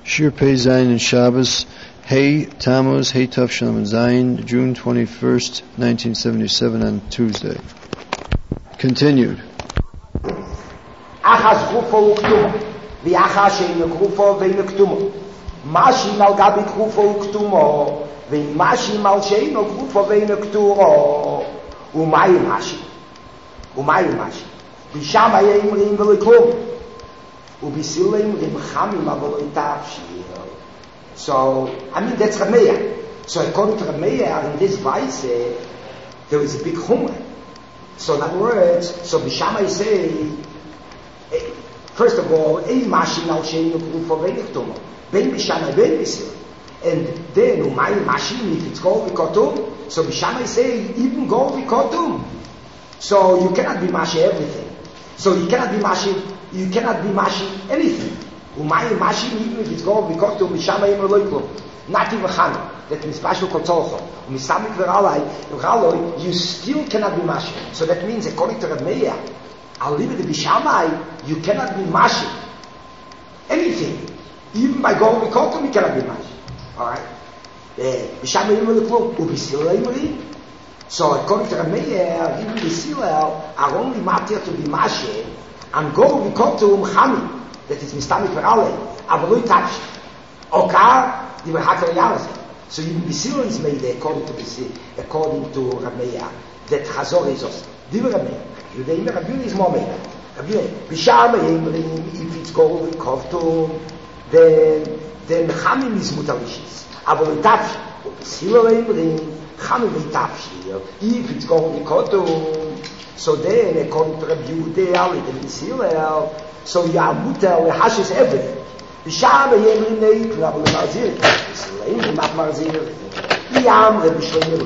Shir Pei Zayin and Shabbos, Hey Tammuz, Hey Tav Shalom and Zayin, June 21st, 1977 on Tuesday. Continued. Achas Grufo Uktumo, Viachas Shein Grufo Vein Uktumo, Mashim al Gabi Grufo Uktumo, Vein Mashim al Shein Grufo Vein Uktumo, Umayim Mashim, Bishama Yeimrim Velikum, Ubisilim Rimchamim Avolitavshir. So, that's Rameya. So according to Rameya, in this Weise, there is a big humor. So in other words, so Bishama say, first of all, Ein Mashim al Shein Grufo Vein Uktumo, Ben Bishama Ben Bisil. And then Umayim Mashim, if it's Gol V'Kotum, so Bishama say, even Gol V'Kotum. So you cannot be Mashi everything. So you cannot be Mashi anything. Umayim Mashim, even if it's Gol V'Kotum, Bishama Yim Eloiklum. Not even Chana. That means Pashul Kotolcho. Umisamik V'Ralai, you still cannot be Mashi. So that means, according to Rav Meir, I'll leave it to Bishamai, you cannot be Mashi anything. Even by Gol V'Kotum, you cannot be Mashi. Alright? Bishama Yim Eloiklum, Ubisila Yim. So according to Rav Meir, even the Silel are only matter to be Mashe, and go V'Kotum Chami, that is Mistamik V'Ralei, Avaloi Tapsh. Okar, the V'Hakel Yalazim. So even the Silel is made according to Rav Meir, that Chazor is also. Diva Rav Meir. Rav Yehuda is more made. Rav Yehuda, Bishama Yimrim, if it's go V'Kotum, then Chamim is Mutalishis. Avaloi Tapsh. Silel Yimrim, Chamim V'Tapshir, if it's going to Kotum, so then according to Rabbi Yehuda, and Silel, so Yamutel hashes everything. Bishama Yemrim Neik, Rabbi Marzir, Silel Mat Marzir, Yam Rabbi Shlomo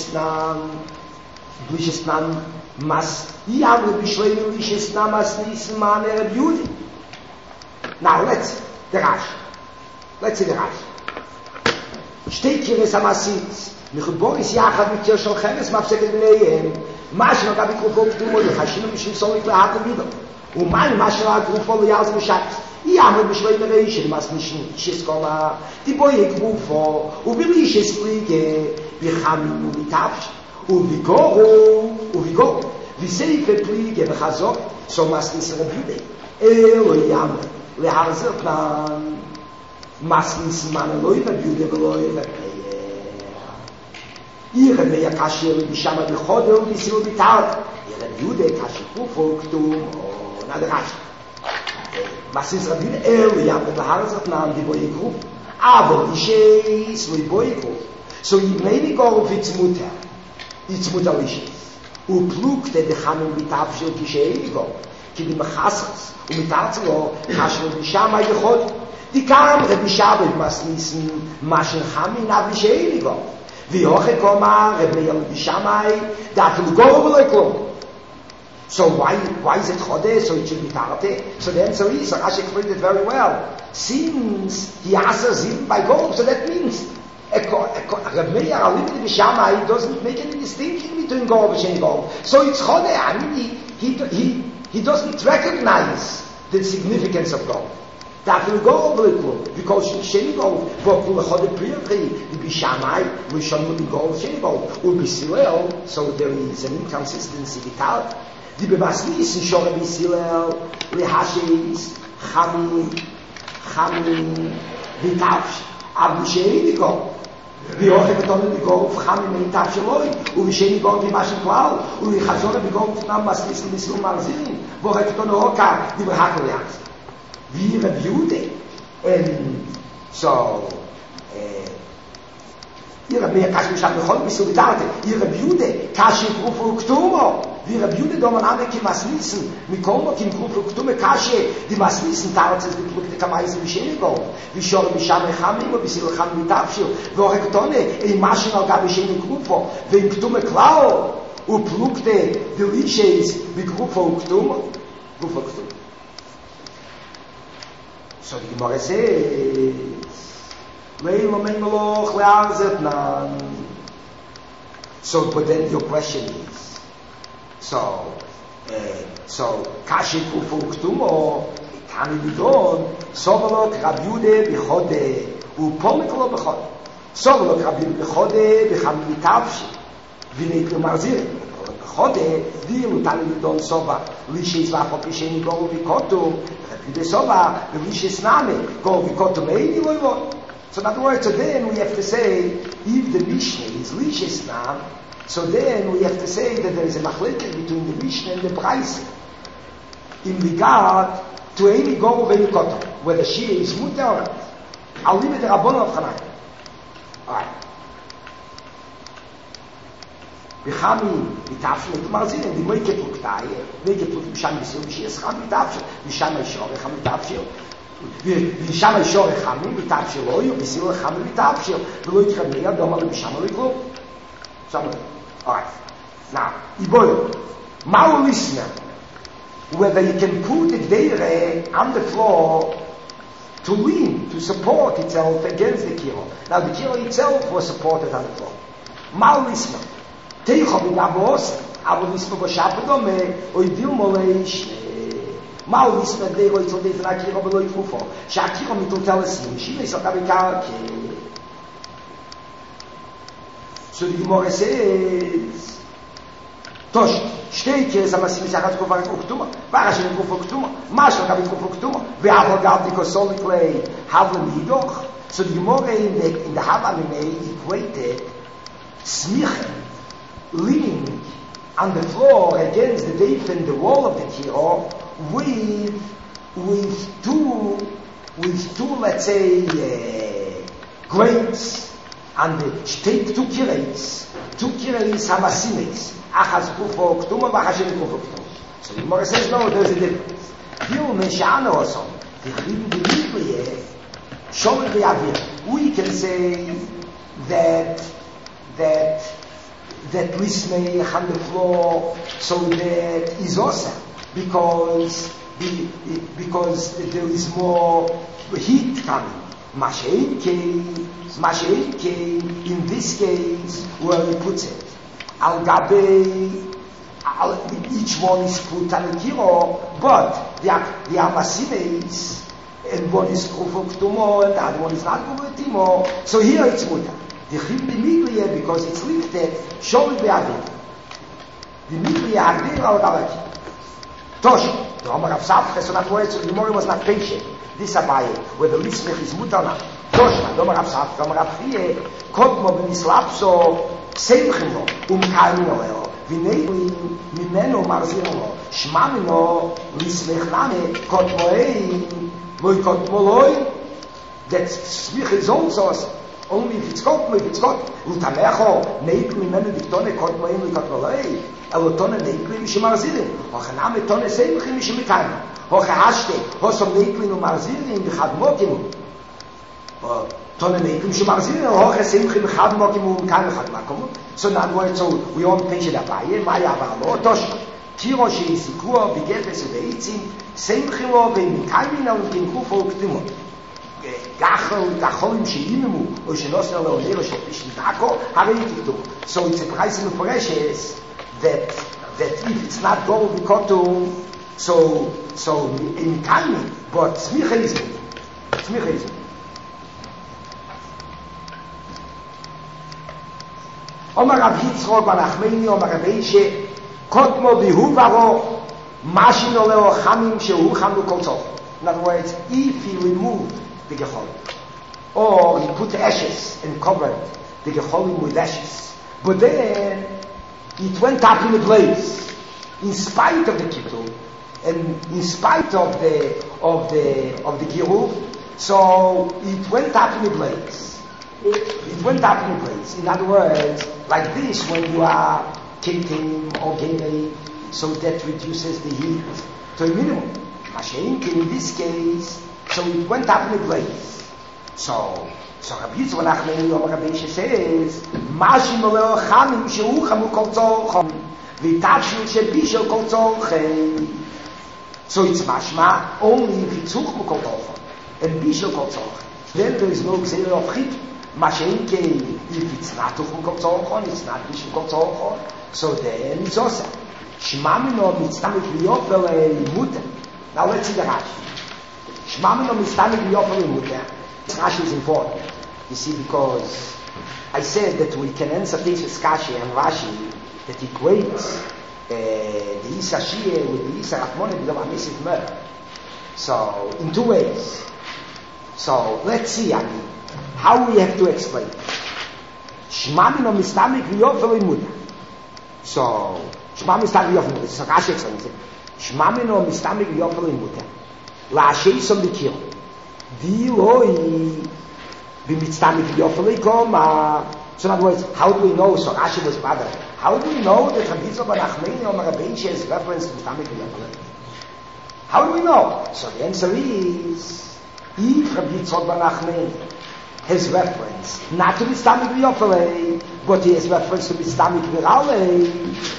Ishesnan Mas, Yam Rabbi Shlomo Ishesnan Mas Nisman Rabbi Yehuda. Now let's see the Rashi. Steht hier es Amasis. Boris Yachad mit Kirshon Chemes mafseket bneihem Mashma gabi Grufo Uktumo Yechashinu Mishim Solik Lehatem Vidor Umayim Mashma Grufo Leyaz Mishat Yamre Bishvei Mereish Mas Nishin Shiskola Tiboye Grufo Ubilishes Plige Bichamim Ubitavsh Uvigoru Viseife Plige Bechazor So Mas Nis Rebude Elo Yamre Leharzotnan Mas Nis Man Eloi Rebude Veloi Rebude Ihre Meia Kasher Bishama B'Chodel B'Sil B'Tal Ihre Jude Kasher Grufo Uktum na der Rashi. Was ist Rabbi Yam B'Harazat Nam die Boye Gruf aber die Sheis Loi Boye Gruf so Yibnei Goruf its Mutter Lishes Uplukte Bechamim B'Tavshel Kishei Goruf Ki B'Machasas U'Mitartzelo Kasher B'Shama B'Chodel die kam Rabbi Shabbat Masnissen Mashen Chamin Av Kishei Goruf V'yoche koma, Reb Meir B'Shamai, that will go over like long. So why is it Chodeh? So it should be Tarate. So the answer is, Rashi explained it very well. Since he answers him by gold, so that means Reb Meir B'Shamai doesn't make any distinction between gold and Sheni gold. So it's Chodeh. I mean, he doesn't recognize the significance of gold. That will go over the club because Sheni Gold for Kulachod Priyatri, the Bishamai, we shall not go Sheni Gold, Ubisilel, so there is an inconsistency vital. The Bebasnis in Shore Bisilel, Lehashis, Chamim, Vitavsh, Abu Sheni Gold. We all have done the goal of Chamim and Vitavsh Loi, Ubisheni Gold, the Mashin Cloud, Ubihazor, the Gold of Namasnis and Bisil Marzin, Vorekton Oka, the Bahakalians. Wie Rabbi Yehuda, and so ihr Rabbi Kashi Misham Bechol B'Silitarte, ihr Rabbi Yehuda, Kashi Grufo Uktumo, wie Rabbi Yehuda Domaname Ki Masnissen, Mikomo Ki Grufo Uktume Kashi, die Masnissen Tarzes betrugte Kamaisen B'Shenigo, wie Shor B'Sham Echamim, B'Sil Echam B'Tavshir, V'Orektone, Ein Mashin Al Gabi Sheni Grufo, V'Im Uktume Klau, Uplukte Delishes B'Grufo Uktumo, Grufo Uktumo. So the Gemara says, so, but then your question is, so Kashi Grufo Uktumo, Hanidon, Sovolok Rabiude Bechode, Upomiklo Bechode. Sovolok Rabiude Bechode, Bechammitavshi, Vineklo Marzir. Bechode, Vilu Talidon Sova, Lishis Vachopisheni Go Vikotu, Rabiude Sova, Lishis Name, Go Vikotu Meidi Loivon. So in other words, so then we have to say, if the Mishnah is Lishis Nam, so then we have to say that there is a machlekes between the Mishnah and the Braisa in regard to any Goru V'Yikoto, whether she is mutter or not. I'll leave it to Rabbanon of Chanai. Alright. V'chami mitavshel et marzinen, the moike pluktaye, moike pluk b'sham yisrael, b'shiyas cham mitavshel, b'sham yishor echam mitavshel, b'sham yishor echam mitavshel oyu, b'sil echam mitavshel, v'lo yitchameya doma l'b'sham l'klub. Alright. Now, Iboy, Mao listener, whether you can put it there on the floor to lean, to support itself against the kiro. Now the kiro itself was supported on the floor. Mao listener, Teicho b'navos, Avo listener b'shapodome, Oidil moleish, Mao listener, Dego itzol deifna kiro b'lo yifufo, Shakiro mitul telesim, Shina isokabikar. So the Gemara says, Tosh, steht hier, aber sie sagen, dass Kufar Uktuma, war schon Kufar Uktuma, Masch war Kufar Uktuma, wir haben gerade die Kosolikle, haben die doch. So the Gemara in the Havamine equated Smichen, leaning on the floor against the deif and the wall of the Kiro with two, let's say, grapes. And take two kireis hamasimes, achas kufo ktuma, v'achashin kufo ktuma. So the Gemara says, no, there's a difference. Here, meshana osom, v'chivim b'mibliye, shomer v'yavir. We can say that lismei on the floor, so that is awesome, because there is more heat coming. Masheike, in this case, where he puts it, al gabe, each one is put on the kiro, but the amasimes, and one is kufo ktumo, and the other one is not kufo ktumo, so here it's muta. The chim the miglia, because it's lifted, shol be'avir. The miglia agdir al gabaki. Tosh, the Omar of Safche, so that words, the Mori was not patient. This Abaye, where the Lismech is mutana. Toshma, Domar Absat, Domar Abfie, Kodmo b'mislapso, Seimchimo, Kaimino leo, Vinei mimeno marzino, Shmamino, Lismech name, Kodmoei, Moi Kodmoloi, that Smich is also only if it's got, Utamecho, Neik mimeno diktone, Kodmoei, Moi Kodmoloi, Elotone Neikli, Mishimarzilin, Ochaname Tone Seimchim, Mishimikaino, Ochahashte, Hosom Neikli, no Marzilin, B'chadmokim, Tone Neikli, Mishimarzilin, Ochasimchim, Chadmokim, Kaino Chadmakom. So now we all page dabei, Maya Valo, Tosh, Tiro Sheisikua, Bigetes Veitzin, Seimchimo, Vemikaimina, und Kinkufo, Ktimo. Gacholim Sheimu, or Shenosna Leonero, Shepishin Dako, Hareikitu. So it's a price in the precious that if it's not gold, we got to, so in timing, but Smichaism. Omar Rav Yitzchok bar Nachmani, Omar Rav Eishe, Kotmo bihuvaro, Mashino leo chamim shehu chamu kol tzolcho. In other words, if he removed the gecholim, or he put ashes and covered the gecholim with ashes, but then it went up in a blaze, in spite of the kippur, and in spite of the kiruv, so it went up in a blaze. In other words, like this, when you are kicking or giving, so that reduces the heat to a minimum. Mashenkin, in this case, so it went up in a blaze. So Rabbi Yitzchok bar Nachmani, Omar Rav Eishe says, Mashim oleo chamim shehu chamu kol tzolchom, v'tavshil shebishel kol tzolchem. So it's mashma only if it's chuchmu kol tzolchom and bishel kol tzolchem. Then there is no gzeira of chit. Mashenkin, if it's not chuchmu kol tzolchom, it's not bishel kol tzolchom, so then it's also. Shmamino mitztamik liyot v'le muter. Now let's see the Rashi. Shmamino mistamik b'yofer limudah. Rashi is important. You see, because I said that we can answer Tesis Kashi and Rashi that equates the Isa Shia with the Isa Rachmoni b'dom HaMesiv murder. So, in two ways. So, let's see, how we have to explain. Shmamino mistamik b'yofer limudah. So, Shmamino mistamik b'yofer limudah. So, Rashi explains it. Shmamino mistamik b'yofer limudah. La'ashei som b'kir. V'loi b'mitztamik b'yofer likom. So in other words, how do we know? So Rashi was bothered. How do we know that Rabbi Yitzchak bar Nachmani or Rabbi Isha is reference to mistamik b'yofer likom? How do we know? So the answer is, if Rabbi Yitzchak bar Nachmani has reference not to mistamik b'yofer likom, but he has reference to mistamik b'ralei,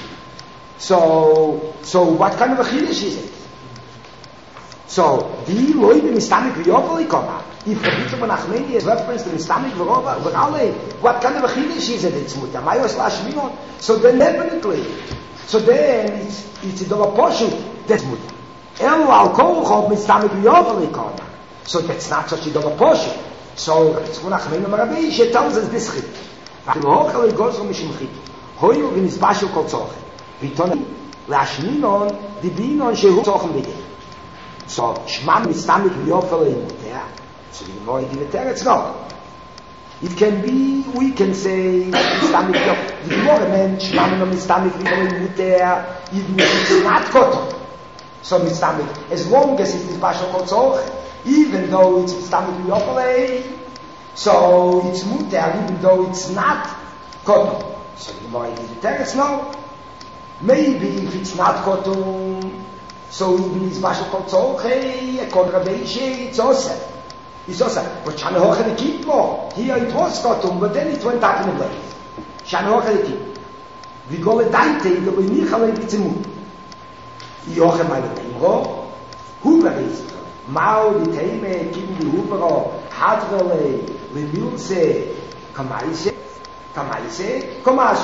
so what kind of a chiddush is it? So, the loy b'mistamik v'yofer likom. If Rabbi Yitzchak bar Nachmani has reference to mistamik v'ralei, what kind of a chiddush is it? It's mutar. Mayos lashminon. So then definitely, it's a dollar portion. That's mutar. El al kol mistamik v'yofer likom. So that's not such a dollar portion. So Rabbi Yitzchak bar Nachmani Rabbi Isha tells us this chiddush. V'lochel goes from mishim chiddush. Hoyu v'nizbashel kol tzorchen. V'ton lashminon dibinon shehu tzorchen b'dei. So, Shmam mistamik v'yofer limudah. So the Gemara give it there, it's not. It can be, we can say, mistamik v'yofer. The Gemara meant, Shmam mistamik v'yofer limudah, even if it's not cotton. So mistamik, as long as it is bashal kotzoch, even though it's mistamik v'yofer, so it's mutar, even though it's not cotton. So the Gemara give it there, it's no. Maybe if it's not cotton, so even it's bashal kotzoch, according to Rabbi Isha, it's also. It's also. But Shana Hocha the keep more. Here it was cotton, but then it went up in the place. Shana Hocha the keep. We go a daite, the way Michal it's a mood. Yoche my Teimro, Huber is. Mao the Teime, Kim the Hubero, Hadrele, Lemilse, Kamaise, Kamash.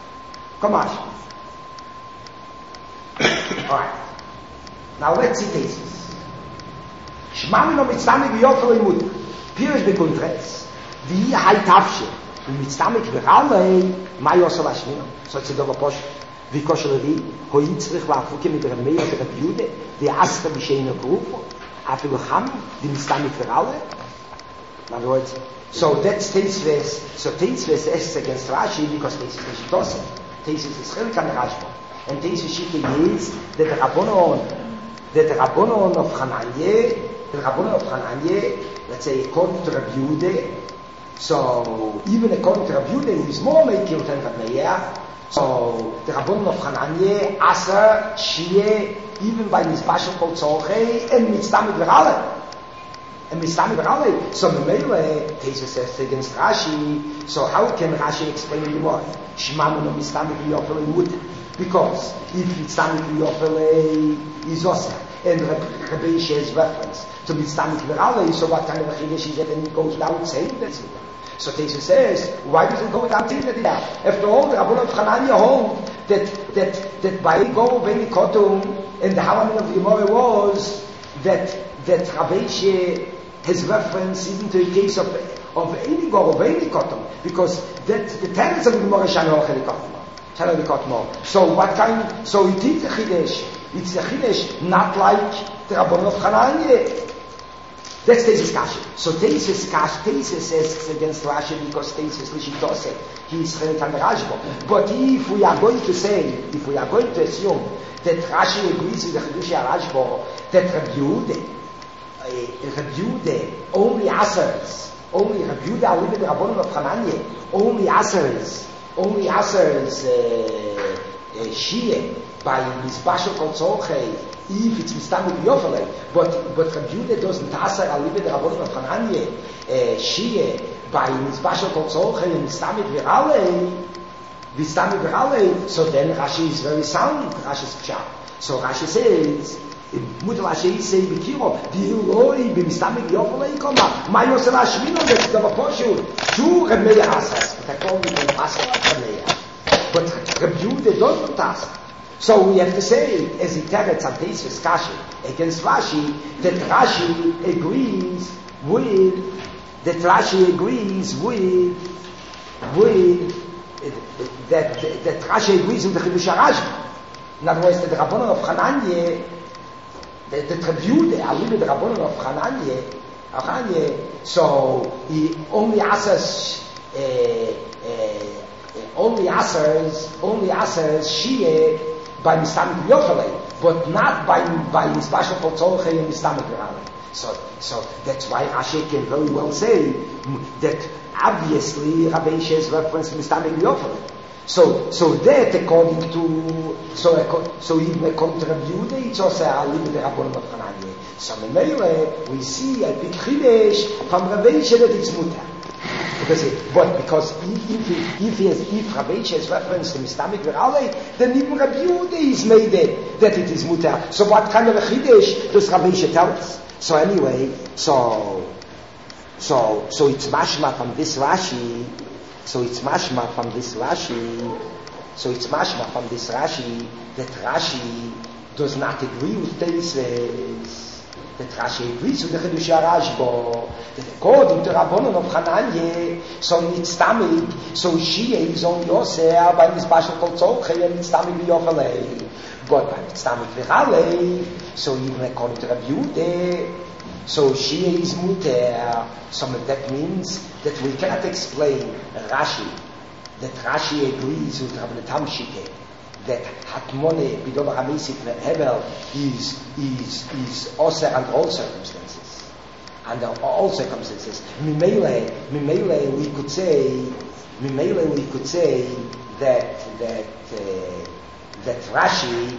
Alright. Now let's see cases. Shmamino mitztamik v'yofer limudah. Pirish bekuntres. V'hi haytavshe. Mitztamik v'ralei. Ma yosel hashmino. So it's a double posh. V'kosher levi. Ho yitzrich v'afuke mit Ramei or Rabbi Yude. V'asra b'sheina grufo. Afilu cham. V'mitztamik v'ralei. In other words, so that's Teisves. So Teisves is against Rashi because Teisves is Shitose. Teisves is Chelik and Rashba. And Teisves Shita is that the Rabbonon of Hananye, let's say according to Rabbi Yude, so even according to Rabbi Yude, who is more making than Rabbi Meir, so the Rabbonon of Hananye, Asa, Shie, even by Mizbashel Kol Tzorchei, and Mitztamik V'ralei. So Memele, Teisves says against Rashi, so how can Rashi explain the word? Shmamino Mitztamik V'yofer limudah. Because if Mitztamik v'yofer is also, and Rabbi Isha's reference to Mitztamik v'ralei, so what kind of a chiddush is it, and it goes without saying that? So Teisha says, why does it go without saying that? After all, the Rabban of Hananya hold that by go Beni Kotum, and the Halaman of the Gemara was that Rabbi Isha has reference even to a case of any go of any Kotum, because that's the tenets of the Gemara Shana Hocha Kotum. So what kind? So it is a chiddush. It's a chiddush, not like the Rabban of Hananya. That's Teisves Kashi. So Teisves says against Rashi because Teisves Lishitose. He is Chelik and Rashba. But if we are going to assume that Rashi agrees with the Chedush Rashba, that Rabbi Yude only answers, only Rabbi Yude, I live in the Rabban of Hananya, only answers Shia by Mizbashel Kol Tzorchei if it's Mistamik v'yofer. But Rabbi Yude doesn't answer Alibe the Rabbanon of Hananya Shia by Mizbashel Kol Tzorchei and Mistamik v'ralei. So then Rashi is very sound. Rashi's pshat. So Rashi says, Mutter Rashi say Bikiro V'iloi b'Mistamik v'yofer leikoma Ma yosel hashmino. That's the Vaposhu to Rabbi Meir Asas. But I call it an Asas Rabbi Meir. But Rabbi Yude doesn't ask. So we have to say, as he teretz on Tosfos Kashi against Rashi, that Rashi agrees with that Rashi agrees with the Chidush HaRashi. In other words, that the Rabbanon of Hananye, the Trebute, the Rabbanon of Hananye, so he only answers Shia by Mistamik Yofale, but not by Misbashal Kotzolche and Mistamik Virale. So that's why Rashi can very well say that obviously Rabbi Yishay's reference to Mistamik Yofale. So that according to even according to Rabbi Yehuda, it's also a limit the Rabbanon of Hananye. So we see a big chidesh from Rabbi Yishai that it's mutar. Because if Rabbi Yishai's reference to Mistamik Virale, then even Rabbi Yehuda is made that it is mutar. So what kind of a chidesh does Rabbi Yishai tell us? So anyway, so it's mashma from this Rashi. So it's mashma from this Rashi that Rashi does not agree with Tosfos. That Rashi agrees with the Chidush HaRashba. That according to Rabbanon of Hananye, so Mitztamik, so Shia is only Yoser by Misbashal Kol Tzolchei and Mitztamik V'Yofalei. But by Mitztamik V'Halei, so even according to Rabbi Yehuda, so Shia is muter. So that means that we cannot explain Rashi, that Rashi agrees with Rabbi Tamshike, that Hatmone B'Dover HaMesif Hevel is also under all circumstances. Under all circumstances. Mimele we could say that Rashi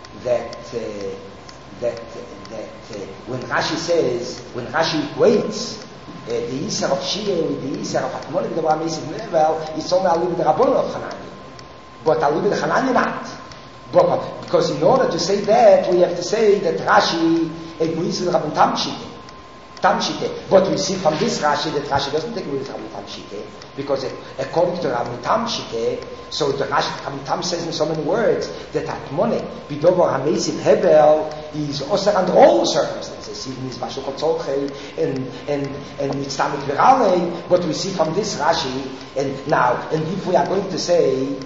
that when Rashi equates the Yisar of Shia with the Yisar of Hatmone B'Dover HaMesif Hevel, it's only a little bit the Rabbanon of Hananye. But a little bit of Hananye not. Because in order to say that, we have to say that Rashi agrees with Rabban Tamshite. But we see from this Rashi that Rashi doesn't agree with Rabban Tamshite, because according to Rabban Tamshite, so the Rabban Tam says in so many words that Hatmone B'Dover HaMesif Hevel is also under all circumstances, even his Bashal Kotzolchei and Mitztamik Virale. But we see from this Rashi, and if we are going to say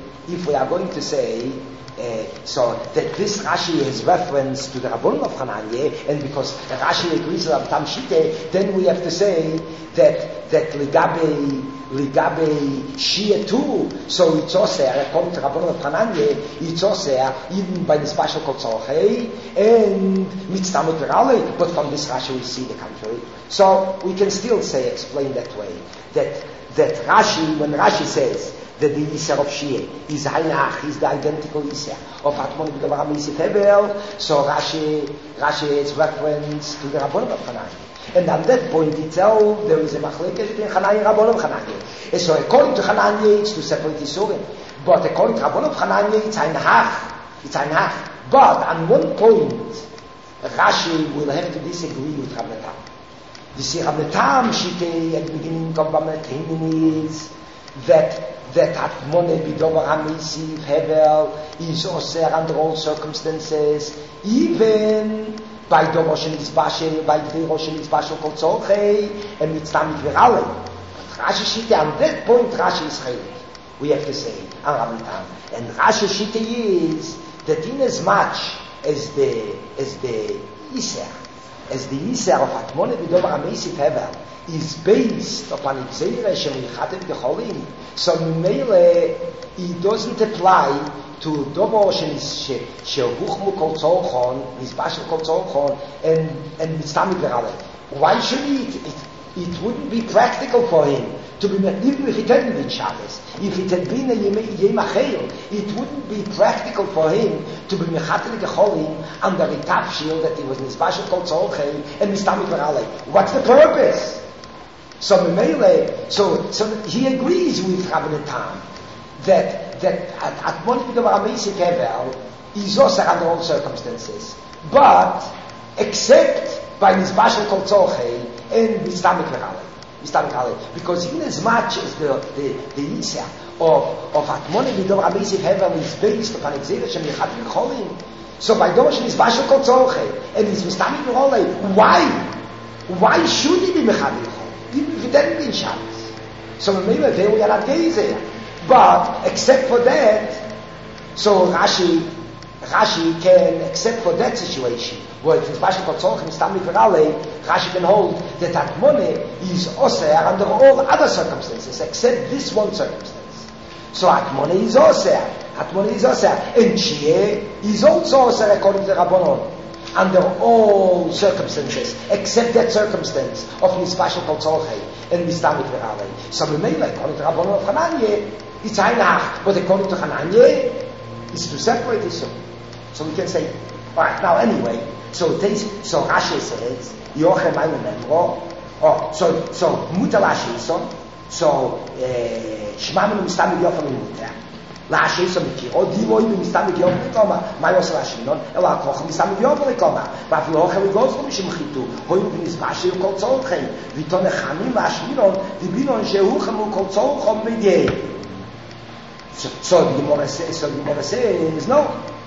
so that this Rashi is reference to the Rabbanon of Hananye, and because Rashi agrees with Rabban Tamshite, then we have to say that Ligabe Shia too, so it's also, according to Rabbanon of Hananye, it's also even by the Spashal Kotzolchei and Mitztamik Virale, but from this Rashi we see the contrary. So we can still explain that way, that Rashi, when Rashi says that the Yisar of Shia is Hainach, is the identical Yisar of Hatmone B'Dover HaMesif Hevel, so Rashi is reference to the Rabbanon of Hananye. And at that point itself, there is a machlekes between Hananye and Rabbanon of Hananye. And so according to Hananye, it's two separate Yisurim. But according to Rabbanon of Hananye, it's Hainach. But on one point, Rashi will have to disagree with Rabban Tam. You see, Rabban Tam, Shite, at the beginning of Rabban Tam is that Hatmone B'Dover HaMesif Hevel is also under all circumstances, even by Dover Shenitzbashel, by Gviro Shenitzbashel Kotzolchei, and Mitztamik Virale. Rashi Shite, on that point, Rashi is chaylik. We have to say, on Rabban Tam. And Rashi Shite is that in as much as the Yisar of Hatmone B'Dover HaMesif Hevel is based upon Gzeira Shemichatem Gecholim, so Mimele, it doesn't apply to Dovo Shehuchmu Kol Tzolchon, Mizbashel Kol Tzolchon, and Mitztamik Virale. Why should it wouldn't be practical for him to be, even if it hadn't been Shabbos, if it had been a Yom Achel, it wouldn't be practical for him to be Mechatel Gecholim under a Tafshil that he was Mizbashel Kol Tzolchon and Mitztamik Virale. What's the purpose? So he agrees with Rabban Tam that Hatmone B'Dover HaMesif Hevel is also under all circumstances, but except by Mizbashel Kol Tzolchei and Mitztamik Virale. Because even as much as the Isa of Atmoni Vidor Rabbi Yosef Hevel is based upon Exeter Shem Yechad V'Cholim, so by Dosh is Vashel Kol Tzorche, and he's Mistamik V'Rolei, why should he be Mechad V'Cholim? Even if he didn't be in Shabbos. So maybe we are not Gezer. But except for that, so Rashi can, except for that situation, where it is Vashel Kol Tzorche, Mistamik V'Rolei, Rashi can hold that Atmoni is Oser under all other circumstances, except this one circumstance. So Atmoni is Oser. And Shia is also Oser according to Rabbanon, under all circumstances, except that circumstance of Nisvashel Kol Tzorche and Mistamik V'Rolei. So Memela, according to Rabbanon of Hananye, it's Einach, but according to Hananye, it's to separate this. So we can say, alright, now anyway, so Rashi says, Yochem Ayman Memro, so Muta Rashi so Shmamim Mistamik Yochem Muta. Rashi so Mikiro, Divoy Mistamik Yochem Koma, Mayos Rashinon, Ela Koch Mistamik Yochem Koma, but Yochem goes from Shimchitu, Hoy Misvashel Kol Tzorche, Viton Echamim Vashminon, Dibinon Sheuchem Kol Tzorche Midye. So the Gemara says, no.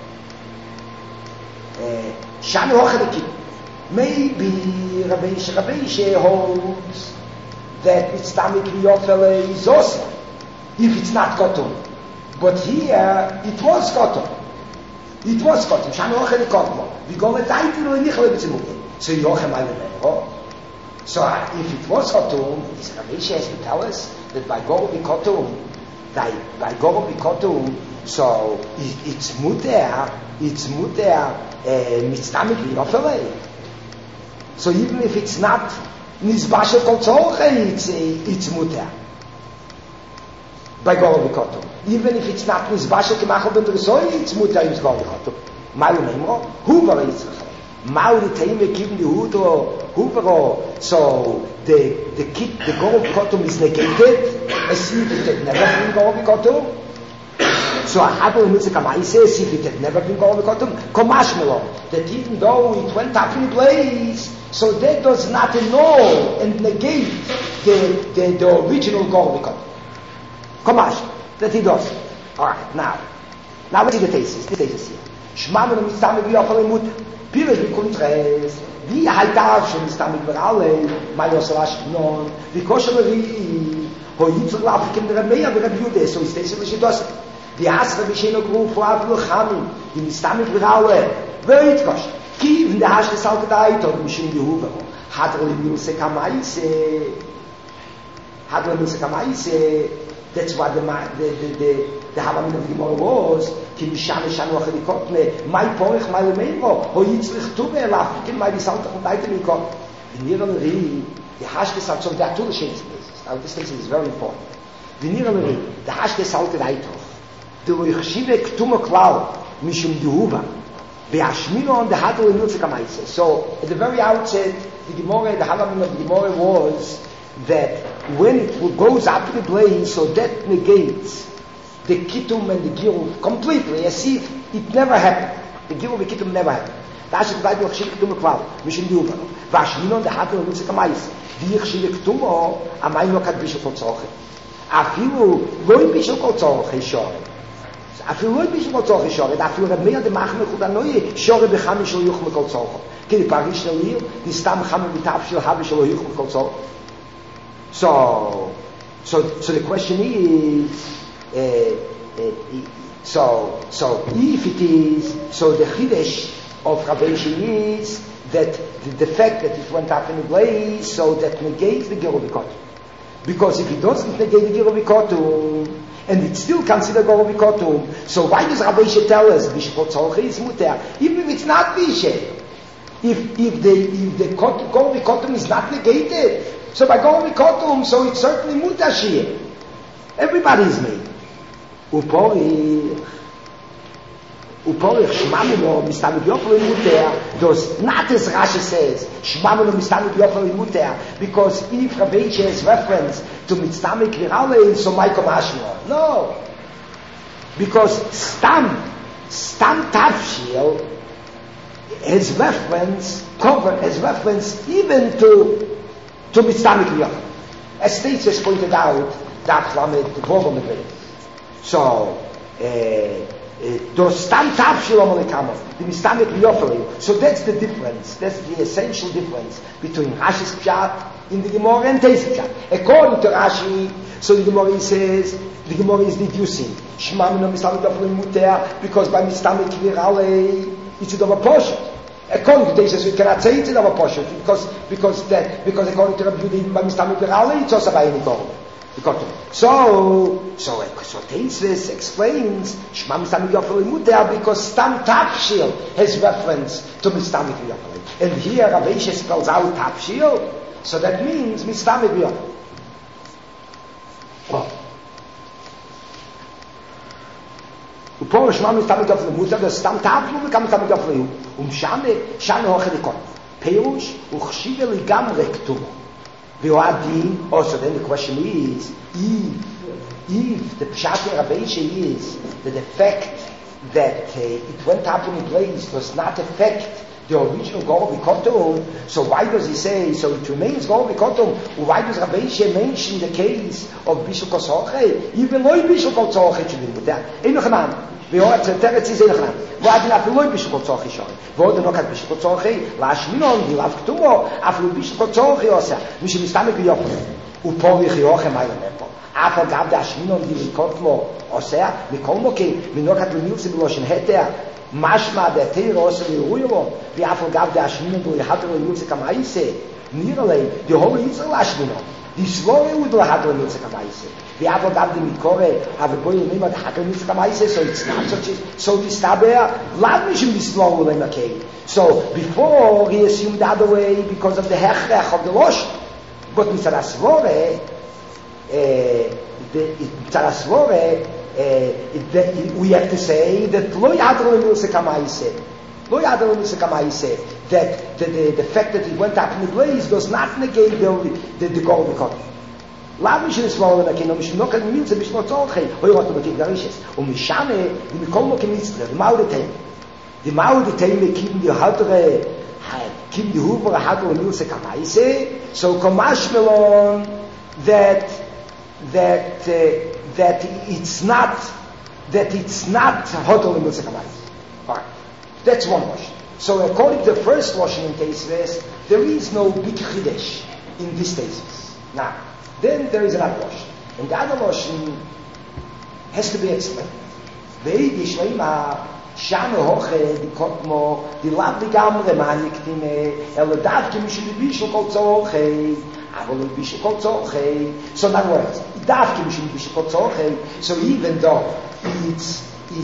Shani Hochadeki. Maybe Rabbi Sheh holds that it's Tamik Yofel is also, if it's not Kotum. But here, it was Kotum. Shani Hochadeki Kotum. We go with Taitin and Nichle B'Tzimukim. So Yochem Aylemero. So if it was Kotum, Rabbi Sheh has to tell us that by Gorobi Kotum, so it's muter mitztamik v'yofele. So even if it's not nizbashel kol tzorche, it's muter by Gorobi Kotum. Even if it's not nizbashel k'machal ben d'resoi, it's muter with Gorobi Kotum. Mayu neimro huvar yitzchak. Mauri teime given the huvaro. So the Gorobi Kotum is negated as if it had never been Gorobi Kotum. So I had to say as if it had never been Gorobi Kotum. Komashmelo, that even though it went up in blaze, so that does not annul and negate the original Gorobi Kotum. Komash, that it does. Alright, now let's see the thesis. The thesis here. Shmamim Mistamik V'Yofel Mut. Pires V'Kuntres. Wie Haitav Shem Mistamik V'Rolei. Mayos Rashinon. V'Kosher Levi. Ho Yitzur L'Afrikim D'Rameya V'Rab Yude. So it's thesis L'Shidoset. V'Asra V'Sheno Gru Fu'av L'Chamim. V'Mistamik V'Rolei. V'Ritkosh. Ki V'Nde Hashke Salke Da'Aitor. V'Mishim Yehuvaho. Hadr L'Milse Kamaise. That's why the Halamin of the Gemara was Ki Mishane Shanu Achadikotne Mai Porech Mai Lemeiro Ho Yitzrich Tube Elafrikin Mai Visaltach und Eitemikot V'Niralari the Hashke Salt. So there are two shades places. Now this thing is very important. V'Niralari the Hashke Salt Eitoch the Richive Ktumo Klau Mishum Dehuva V'Ashmino on the Hadol Emilze Kamaise. So at the very outset the Halamin of the Gemara was that when it goes up to the blaze, so that negates the Kitum and the Giruv completely, as if it never happened. The Giruv and the Kitum never happened. That's why the Chshivik Kitum Kval, Mishim Diuva. Vashminon the Hakel and Mitzvah Kamais. The Chshivik Kitum Amayno Kad Bishop Kol Tzorche. Afilu Loi Bishop Kol Tzorche Shore. Afilu Loi Bishop Kol Tzorche Shore. Afilu Rabmeya de Machme Chudanoi Shore Bechami Shel Yuchme Kol Tzorche. Ki Parish Nelir, the Stam Chame B'Tav Shel Havi Shel Yuchme Kol Tzorche. So the question is, so if it is, so the Chidesh of Rabbi Shini is that the fact that it went up in the blaze, so that negates the Gorobi Kotum. Because if it doesn't negate the Gorobi Kotum, and it's still considered Gorobi Kotum, so why does Rabbi Shini tell us Bishop Tzorche is muter, even if it's not Bishop? If the Gorobi Kotum is not negated, so by Gorobi Kotum, so it's certainly mutashir. Everybody is made. Uporich Shmamino Mistamik Yofel muter does not, as Rashi says, Shmamino Mistamik Yofel muter, because if Rabbi has reference to Mistamik V'Rolei, so Maikom Hashmo. No. Because Stam Tavshil has reference even to Mistamik V'Yofel. as states as pointed out, that lamed vogel with. So, those stam tafshilom lekamo, the mistamek liyofeli. So that's the difference. That's the essential difference between Rashi's pshat in the Gemara and Tei's pshat. According to Rashi, so the Gemara says, the Gemara is deducing Shema mino mistamek liyofeli muter, because by mistamek virale it's a portion. According to Tei's, we cannot say it's a portion because according to Rabbi Yehuda by mistamek virale it's also by any goal. So Teisus explains Shema Mistamik Yofel Muter because Stam Tafshil has reference to Mistamik Yofel. And here Rav Ashi spells out Tafshil, so that means Mistamik Yofel. Upor Shema Mistamik Yofel Muter, the Stam Tafshil become Mistamik Yofel. Shane Hoche Likon. Perush Uchshive Ligamre Ktumo. Also, then the question is, if the Pshat Rav Ashi is that the fact that it went up in a place does not affect the original Gol Bikotum, so why does he say, so it remains Gol Bikotum, why does Rav Ashi mention the case of Bishul Kosoche? Even though Bishul Kosoche should be with that. ועוד תרץ איזה נכנן ועד אפילו לא בישו קוצוחי שוי ועוד נוקת בישו קוצוחי להשמינון דילב כתומו אפילו בישו קוצוחי עושה מי שמסתמק ביופן ופורי חיוכם היה למפו אף על גב דהשמינון דיל קוטמו עושה מכל מוקי מנוקת למילסי בלושן היתר משמע דתיר עושה לירוי לו ואף על גב דהשמינון דיל יחתר למילסי כמייסה נראה לי דהול יצר להשמינון Die Slore would have to mitzvah kamaise. The apple gab the mikore have a boy name of the mitzvah kamaise, so it's not such a so the staber lavmishim the slore will okay. So before he assumed the other way because of the hechrech of the losh, but mitzvah slore, we have to say that lo yadro mitzvah kamaise. That the fact that it went up in the blaze does not negate the gold because lavish is swollen again no mission no can mean to be not so okay what to make garishes mishane the kolmo kemitz the maude time keep the haltere keep the huber hat und nuse kamaise so komashmelon that it's not hotel nuse kamaise. Fine. That's one washing. So according to the first washing in Teisves, there is no big chidesh in this Teisves. Now, then there is another washing. And the other washing has to be explained. Ve'idi shleima shame hoche di kotmo di lav di gamre maniktime ele davke mishul di bishul kol tzoche avol di bishul kol tzoche. So in other words, davke mishul di bishul kol tzoche. So even though it's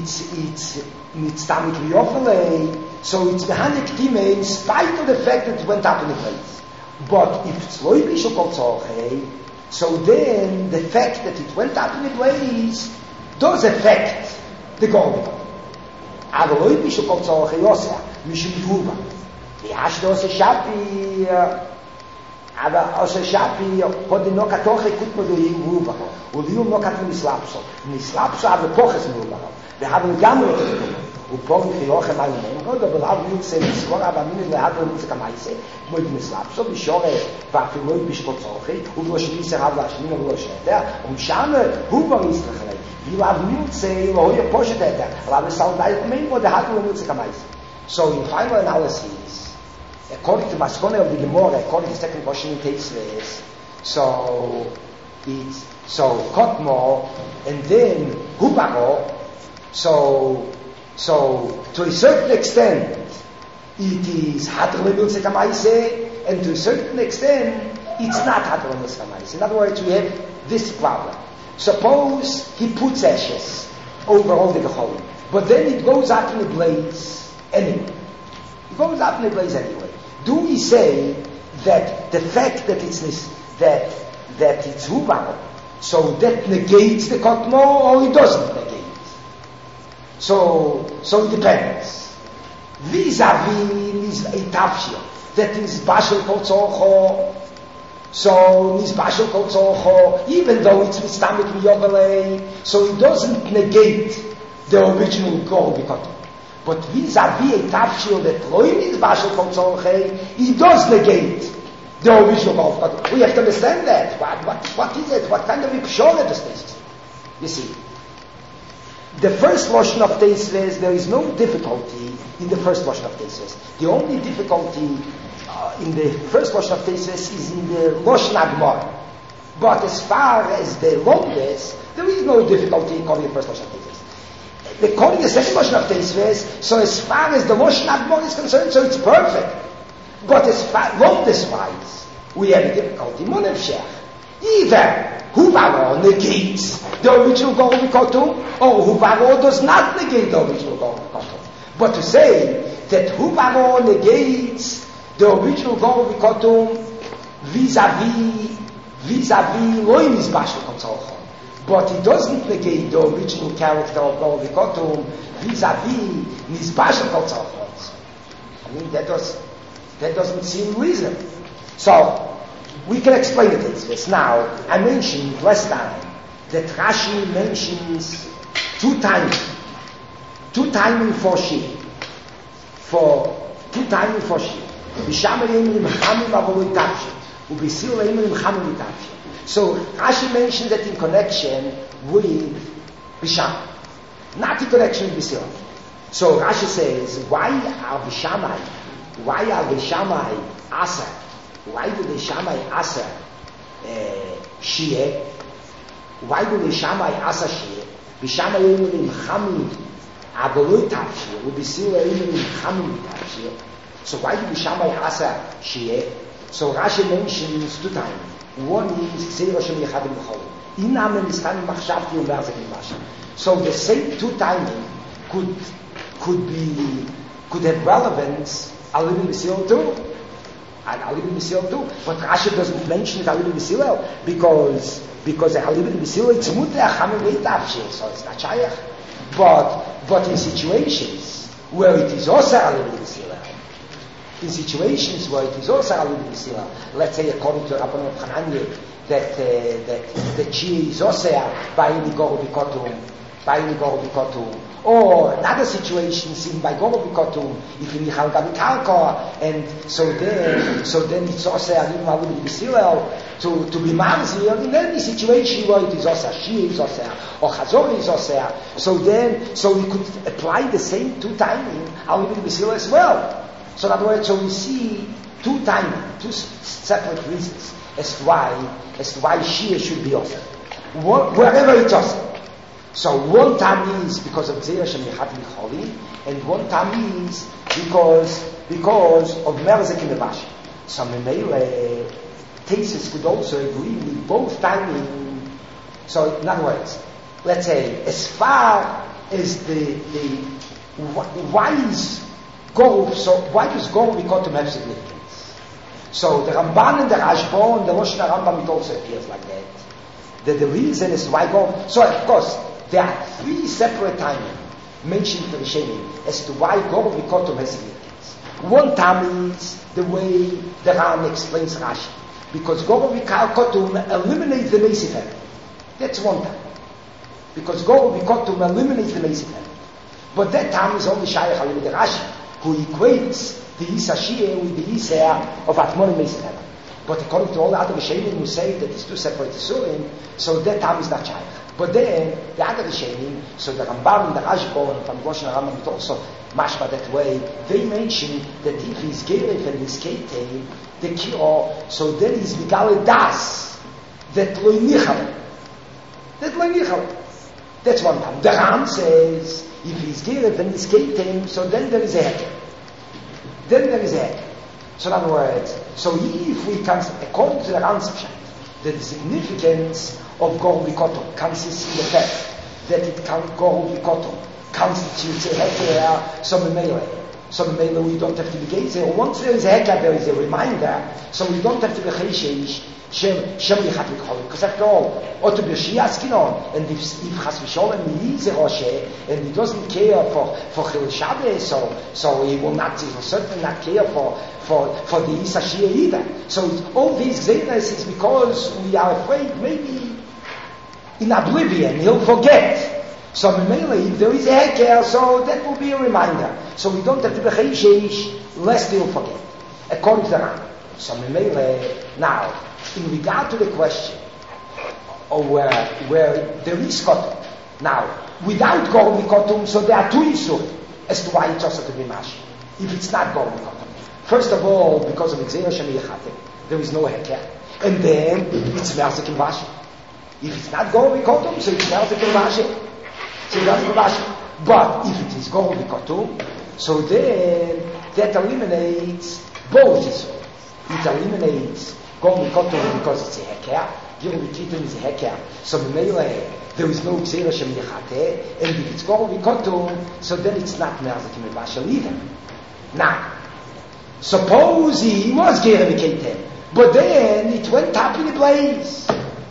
mitzvah kliyofele, so it's the hanektime in spite of the fact that it went up in the place. But if it's loy bishul kol tzoche, so then the fact that it went up in the place does affect the gold. Aber loy bishul kol tzoche yoseh mishum yuva. Die hast du ose shapi, aber ose shapi pod di noka toche kut mo do yuva. Und die noka tu nislapso. Nislapso aber poches yuva. Wir haben gamre upon khilokh mal nem god aber hab ich sehen skor aber mir hat uns kamaise mit nislapso bi shore va filoy bishul tzoche und was ich habe was mir lo sheta shame huber ist khalay wie war mir sei lo je posheta aber saudai mein mod hat uns kamaise. So in final analysis according to Maskone of the Gemara according to the second question it takes this so it's kotmo and then hubaro. So to a certain extent it is hadron milse kamaise and to a certain extent it's not hadron milse kamaise. In other words, we have this problem. Suppose he puts ashes over all the gecholim, but then it goes up in a blaze anyway. It goes up in a blaze anyway. Do we say that the fact that it's that it's hubaro, so that negates the kotmo or it doesn't negate? So it depends. Vis-a-vis a tafshil that is bashel kol tzocho. So is bashel kol tzocho, even though it's mistamik miyovele, so it doesn't negate the original goal bikotum. But vis-a-vis a tafshil that loy is bashel kol tzocho, it does negate The original Golf Kotum. We have to understand that. What is it? What kind of Ipshore is this? You see, the first Lashon of Teisves, there is no difficulty in the first Lashon of Teisves. The only difficulty in the first Lashon of Teisves is in the Lashon Agmar. But as far as the Londes, there is no difficulty in calling the first Lashon of Teisves. They calling the second Lashon of Teisves, so as far as the Lashon Agmar is concerned, so it's perfect. But as far Londes-wise, we have a difficulty. Monefshech. Either Huvaro negates the original Gol V'Kotum, or Huvaro does not negate the original Gol V'Kotum. But to say that Huvaro negates the original Gol V'Kotum vis-a-vis Loim Mizbashel Kotzolchon, but he doesn't negate the original character of Gol V'Kotum vis-a-vis Mizbashel Kotzolchon. I mean, that doesn't seem reasonable. So, we can explain it like this. Now, I mentioned last time that Rashi mentions two timing for Shir. So Rashi mentioned that in connection with Bisham, not in connection with Bisham. So Rashi says, why are Bishamai Asa? Why do the Shammai Asa Shia? Why do the Shammai Asa Shia? Bishamai Yimim Chamim Avoloi Tavshir, Ubisila Yimim Chamim Tavshir. So why do the Shammai Asa Shia? So Rashi mentions two times. One is Tzei Roshim Yechadim B'chol. Inam Niskanim Machshavti Umerzek Masham. So the same two timing could have relevance Alibin B'Sil too. And Alibin B'Sil too. But Rashi doesn't mention Alibin B'Sil because Alibin B'Sil it's Muteh Chamim Eitavshir, so it's not Shayach. But in situations where it is also Alibin B'Sil, in situations where it is also Alibin B'Sil, let's say according to Rabban Chananya that the Chi is also by any Goro B'Kotum, or in other situations, even by Goro B'Kotum, if in Yichal Gabi Kalka, and so then it's also Alibin B'Sil to be Mamzir, in any situation where it is also Shi is also, or Chazor is also, so we could apply the same two timing Alibin B'Sil as well. So in other words, so we see two separate reasons as to why Shia should be offered. Wherever it's offered. So one time is because of Zeh Hashem Yechat Micholi, and one time is because of Merzek in the Bash. So Memele, Tesis could also agree with both timing. So in other words, let's say, as far as why does Gol V'Kotum have significance? So the Ramban and the Rashba and the Rosh Rambam, it also appears like that. That the reason is why Gol. So of course there are three separate timing mentioned in the Rishonim as to why Gol V'Kotum has significance. One time is the way the Ram explains Rashi, because Gol V'Kotum eliminates the Meisif. That's one time. Because Gol V'Kotum eliminates the Meisif. But that time is only Shayach Alibid Rashi, who equates the Isa Shia with the Isa of Atmon and Meisif. But according to all the other Rishonim who say that it's two separate Isurim, so that time is not Shayach. But then the other Rishonim, so the Rambam and the Rashba and from Rosh Rambam, it also mashma that way. They mention that if he's Geref and he's Keitei, the Kiro, so then he's Migale Das, that Lo Nichal. That's one time. The Ram says, if he's Geref and he's Keitei, so then there is a heck. So in other words, so if we can, according to the Ram's Pshat, that the significance of Gol V'Kotum consists in the fact that Gol V'Kotum constitutes a heker, so Memele we don't have to be gazing. Once there is a heker, there is a reminder, so we don't have to be Cheshish, Shem Yichat V'Kolim. Because after all, or to be Shiaskinon, and if Chas V'Sholem he is a Rosheh, and he doesn't care for Chil Shabbos, so he will certainly not care for the Isa Shia either. So all these Zenas is because we are afraid maybe in oblivion he'll forget. So if there is a heker, so that will be a reminder. So we don't have to be Cheshish lest he'll forget, according to the Ram. So now, in regard to the question of where there is Kotum, now, without Gormi Kotum, so there are two issues as to why it's also to be Mashi. If it's not Gormi Kotum. First of all, because of Gzeira Shem Yechate, there is no Heker. And then, it's Merzik in Vashi. If it's not Gormi Kotum, so it's Merzik in Vashi. But if it is Gormi Kotum, so then that eliminates both issues. It eliminates Gormi Kotum because it's a Heker. Gilui Kitum is a Heker. So there is no Gzeira Shem Yechate, and if it's Gormi Kotum, so then it's not Merzik in Vashi either. Now, suppose he was Geremiketem, but then it went up in a blaze.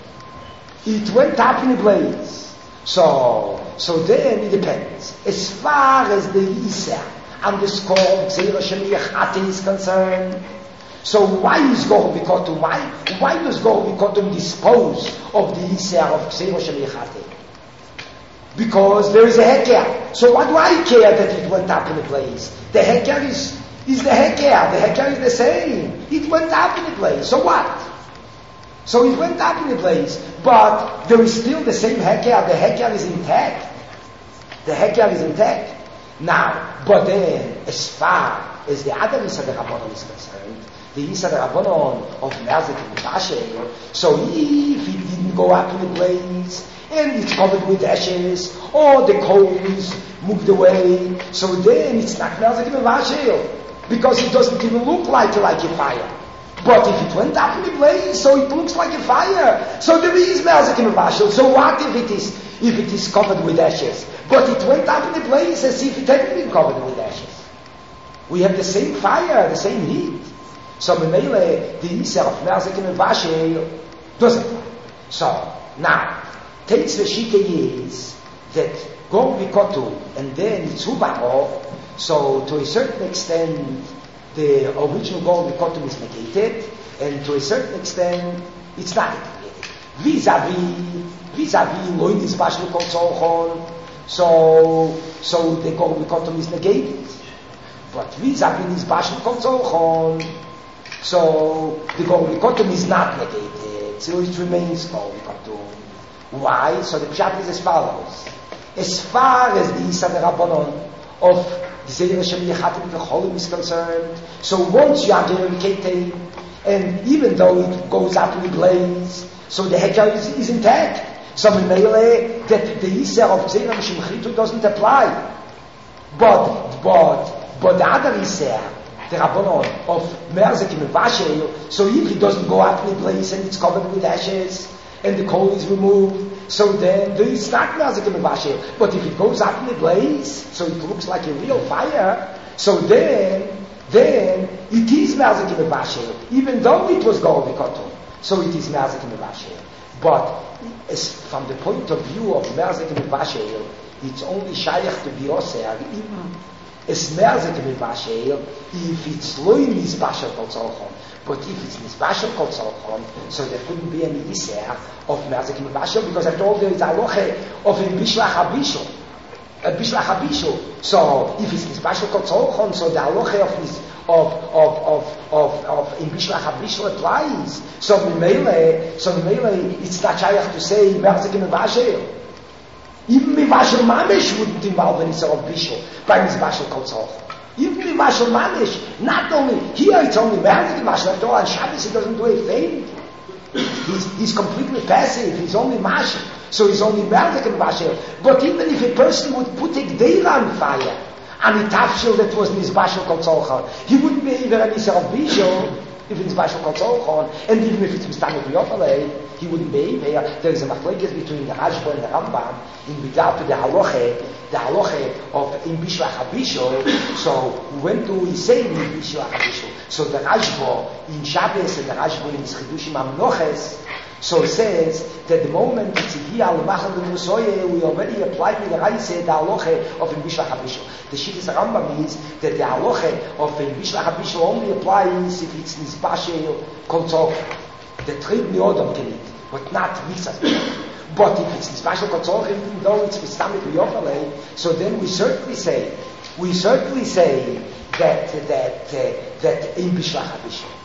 So then it depends. As far as the Yisr underscore Gzeira Shem Yechate is concerned, so why is Gormi Kotum? Why does Gormi Kotum dispose of the Yisr of Gzeira Shem Yechate? Because there is a Heker. So what do I care that it went up in a blaze? The Heker is the Heker. The Heker is the same. It went up in a place. So what? So it went up in a place, but there is still the same Heker. The Heker is intact. Now, but then, as far as the other Yisad Rabbanon is concerned, the Yisad Rabbanon of Merzik and Vasher, so if it didn't go up in a place, and it's covered with ashes, or the coals moved away, so then it's not Merzik and Vasher. Because it doesn't even look like a fire. But if it went up in a blaze, so it looks like a fire. So there is Merzik in Vashel. So what if it is covered with ashes? But it went up in a blaze as if it hadn't been covered with ashes. We have the same fire, the same heat. So Memele, the Yisr of Merzik in Vashel doesn't apply. So now, takes the Shita is that Gormi Kotum and then it's Hubaro. So to a certain extent, the original Gormi Kotum is negated, and to a certain extent, it's not negated. Vis-a-vis Loin is Bashlu Kol Tzorchon, so the Gormi Kotum is negated. But vis-a-vis is Bashlu Kol Tzorchon, so the Gormi Kotum is not negated, so it remains Gormi Kotum. Why? So the Pshat is as follows. As far as the Yisad Rabbanon of Gzeira Shem Yechate B'Cholim is concerned, so once you are Geremiketem, and even though it goes up in a blaze, so the Heker is intact. So Memele, that the Yisr of Gzeira Shem Chitu doesn't apply. But the other Yisr, the Rabbanon of Merzik and Vasher, so if it doesn't go up in a blaze and it's covered with ashes, and the coal is removed, so then there is not Merzik and Vasher. But if it goes up in a blaze, so it looks like a real fire, so then it is Merzik and Vasher, even though it was Gormi Kotum. So it is Merzik and Vasher. But as from the point of view of Merzik and Vasher, it's only Shayach to be Oser, as Merzik and Vasher, if it's Loin is Bashar Kol Tzorchon. But if it's Nizbashal Kol Tzorchon, so there couldn't be any Yisr of Merzik and Vasher, because after all there is a halacha of a Bishlach HaBishul. So if it's Nizbashal Kol Tzorchon, so the halacha of in Bishlach HaBishul applies. So Memele, it's not shayach to say Merzik and Vasher. Even Mivashal Mamish wouldn't involve any sort of Bishul by Nizbashal Kol Tzorchon. Even Mivashal Mamish, not only, here it's only Merzik and Vasher, after all on Shabbos he doesn't do a thing. He's completely passive, he's only Mashal, so he's only Merzik and Vasher. But even if a person would put a Gdeira on fire, and a tafshil that was Nizbashal Kol Tzorchon, he wouldn't be even an Isser of Bishul, if it's Nizbashal Kol Tzorchon, and even if it's Mistamek B'Yofalei, he wouldn't be here. There is a machlekes between the Rashba and the Rambam in regard to the halacha of in Bishlach HaBishul. So when do we say in Bishlach HaBishul? So the Rashba in Shabbos and the Rashba in Chidushim HaMenoches, so it says that the moment it's here al machal the Musoye, we already applied with the Raise the halacha of in Bishlach HaBishul. The Shittas Rambam means that the halacha of in Bishlach HaBishul only applies if it's Nizbashel Kol Tzorchon. The Trib Niodom can eat, but not Mitzvah. But if it's Nizbashel Kol Tzorchon, even though it's Mistamek B'Yofalei, so then we certainly say that in Bishlach HaBishul.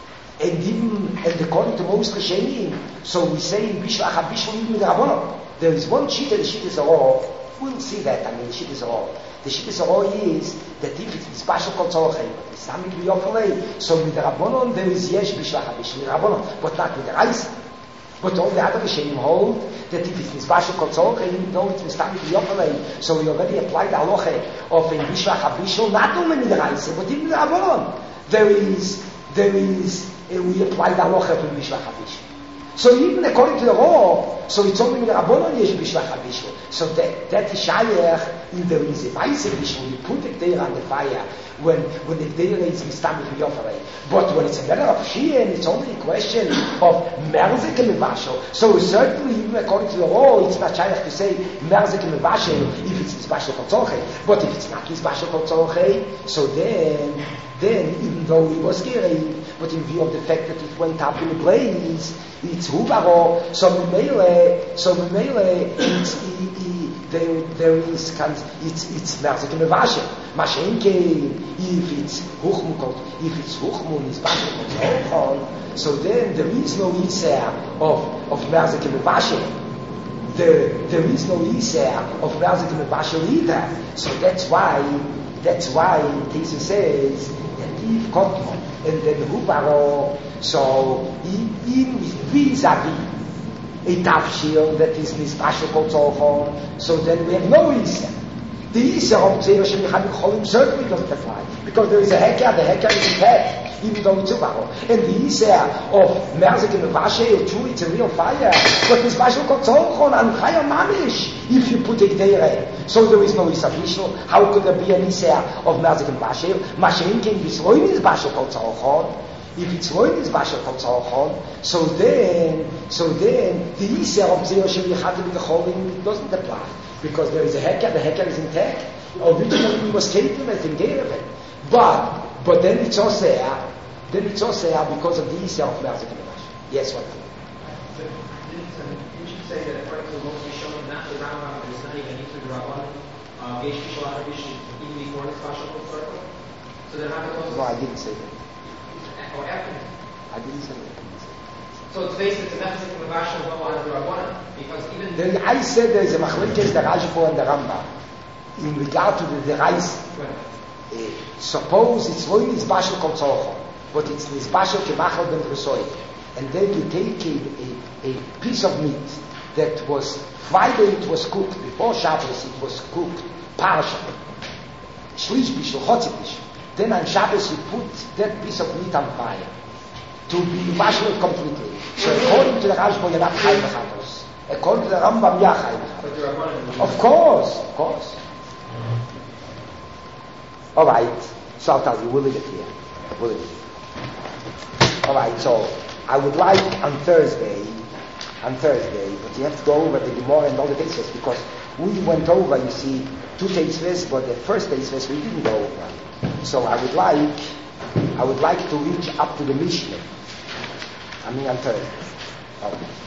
And even, and according to most Rishonim, so we say in Bishlach HaBishul even with Rabbanon. There is one sheet of the sheet is all. We'll see that. I mean, the sheet is all. The sheet is all is that if it's special Kotzorchem, it's not to be offered. So with the Rabbanon there is Yesh Bishlach HaBishul with Rabbanon, but not with the Reis. But all the other Rishonim hold that if it's Nizbashel Kotzorchem, even though it's Mistamik Yofelei, so we already applied the halacha of in Bishlach HaBishul, not only with the Reis, but even with the Rabbanon. There is, we apply the halacha to Bishlach HaBishul. So even according to the law, so it's only with the Rabbanon Yesh Bishlach HaBishul. So that is Shayach, if there is a Maise Bishul, you put it there on the fire, when the Gdeira is Mistamik Yofelei. But when it's a matter of Shein, it's only a question of Merzik and Mevashel. So certainly, even according to the law, it's not Shayach to say Merzik and Mevashel if it's Nizbashel Kotzorchem. But if it's not Nizbashel Kotzorchem, so then even though it was scary, but in view of the fact that it went up in a blaze, it's Hubaro, so Memele, there is it's Merzik and Mevashel. Mashenke, if it's Huchmun is Bashel, so then there is no Isser of Merzik and Mevashel. There is no Isser of Merzik and Mevashel either. So that's why Tisa says that if Kotmo and then Hubaro, so even vis-a-vis a tafshil that is Nizbashel Kotzorchem, so then we have no Isser. The Isser of Tzera Shemichad Cholim certainly doesn't apply, because there is a Heker, the Heker is in head, even though it's a Hubaro. And the Isser of Merzik and Mevashel, true, it's a real fire, but Nizbashel Kotzorchem and Chayam Mamish, if you put it there. So there is no Isser Bishul. How could there be an Isser of Merzik and Mevashel? Mashenke Bisroin is Bashel Kotzorchem. If it's Roin is Bashel Kotzorchem, so then the Isser of Tzera Shemichad Cholim doesn't apply. Because there is a Heker, the Heker is intact. Originally we was taken as in Gerevet. But then it's also because of the Isser of Merzik and Mevashel. Yes, what? So didn't you say that according to most Rishonim, not the Rambam, there's not even into the Rabbanon, Yesh Bishul HaBishul, even before this Bashel Kotzorchem? So they're not supposed to... No, I didn't say that. Or after? I didn't say that. So it's based, it's a method of Mevashel no one of the Rabbanon, because even... Then I said there is a machlekes the Rajpo and the Rambam in regard to the Reis. Suppose it's Roin is Bashel Kotzorchem, but it's Nizbashel Kemachal ben Resoy, and then you take a piece of meat that was Friday it was cooked, before Shabbos it was cooked, Parsha, Shlish Bishul, Chotzi Bishul. Then on Shabbos you put that piece of meat on fire to be Bashel completely. So according to the Rajpo you're not Chai Bechatos. According to the Rambam you're Chai Bechatos. Of course. All right, so I'll tell you, we'll leave it here. All right, so I would like on Thursday, but you have to go over the Gemara and all the Teitzvahs, because we went over, you see, 2 Teitzvahs, but the first Teitzvahs we didn't go over. So I would like to reach up to the Mishnah. On Thursday. Okay.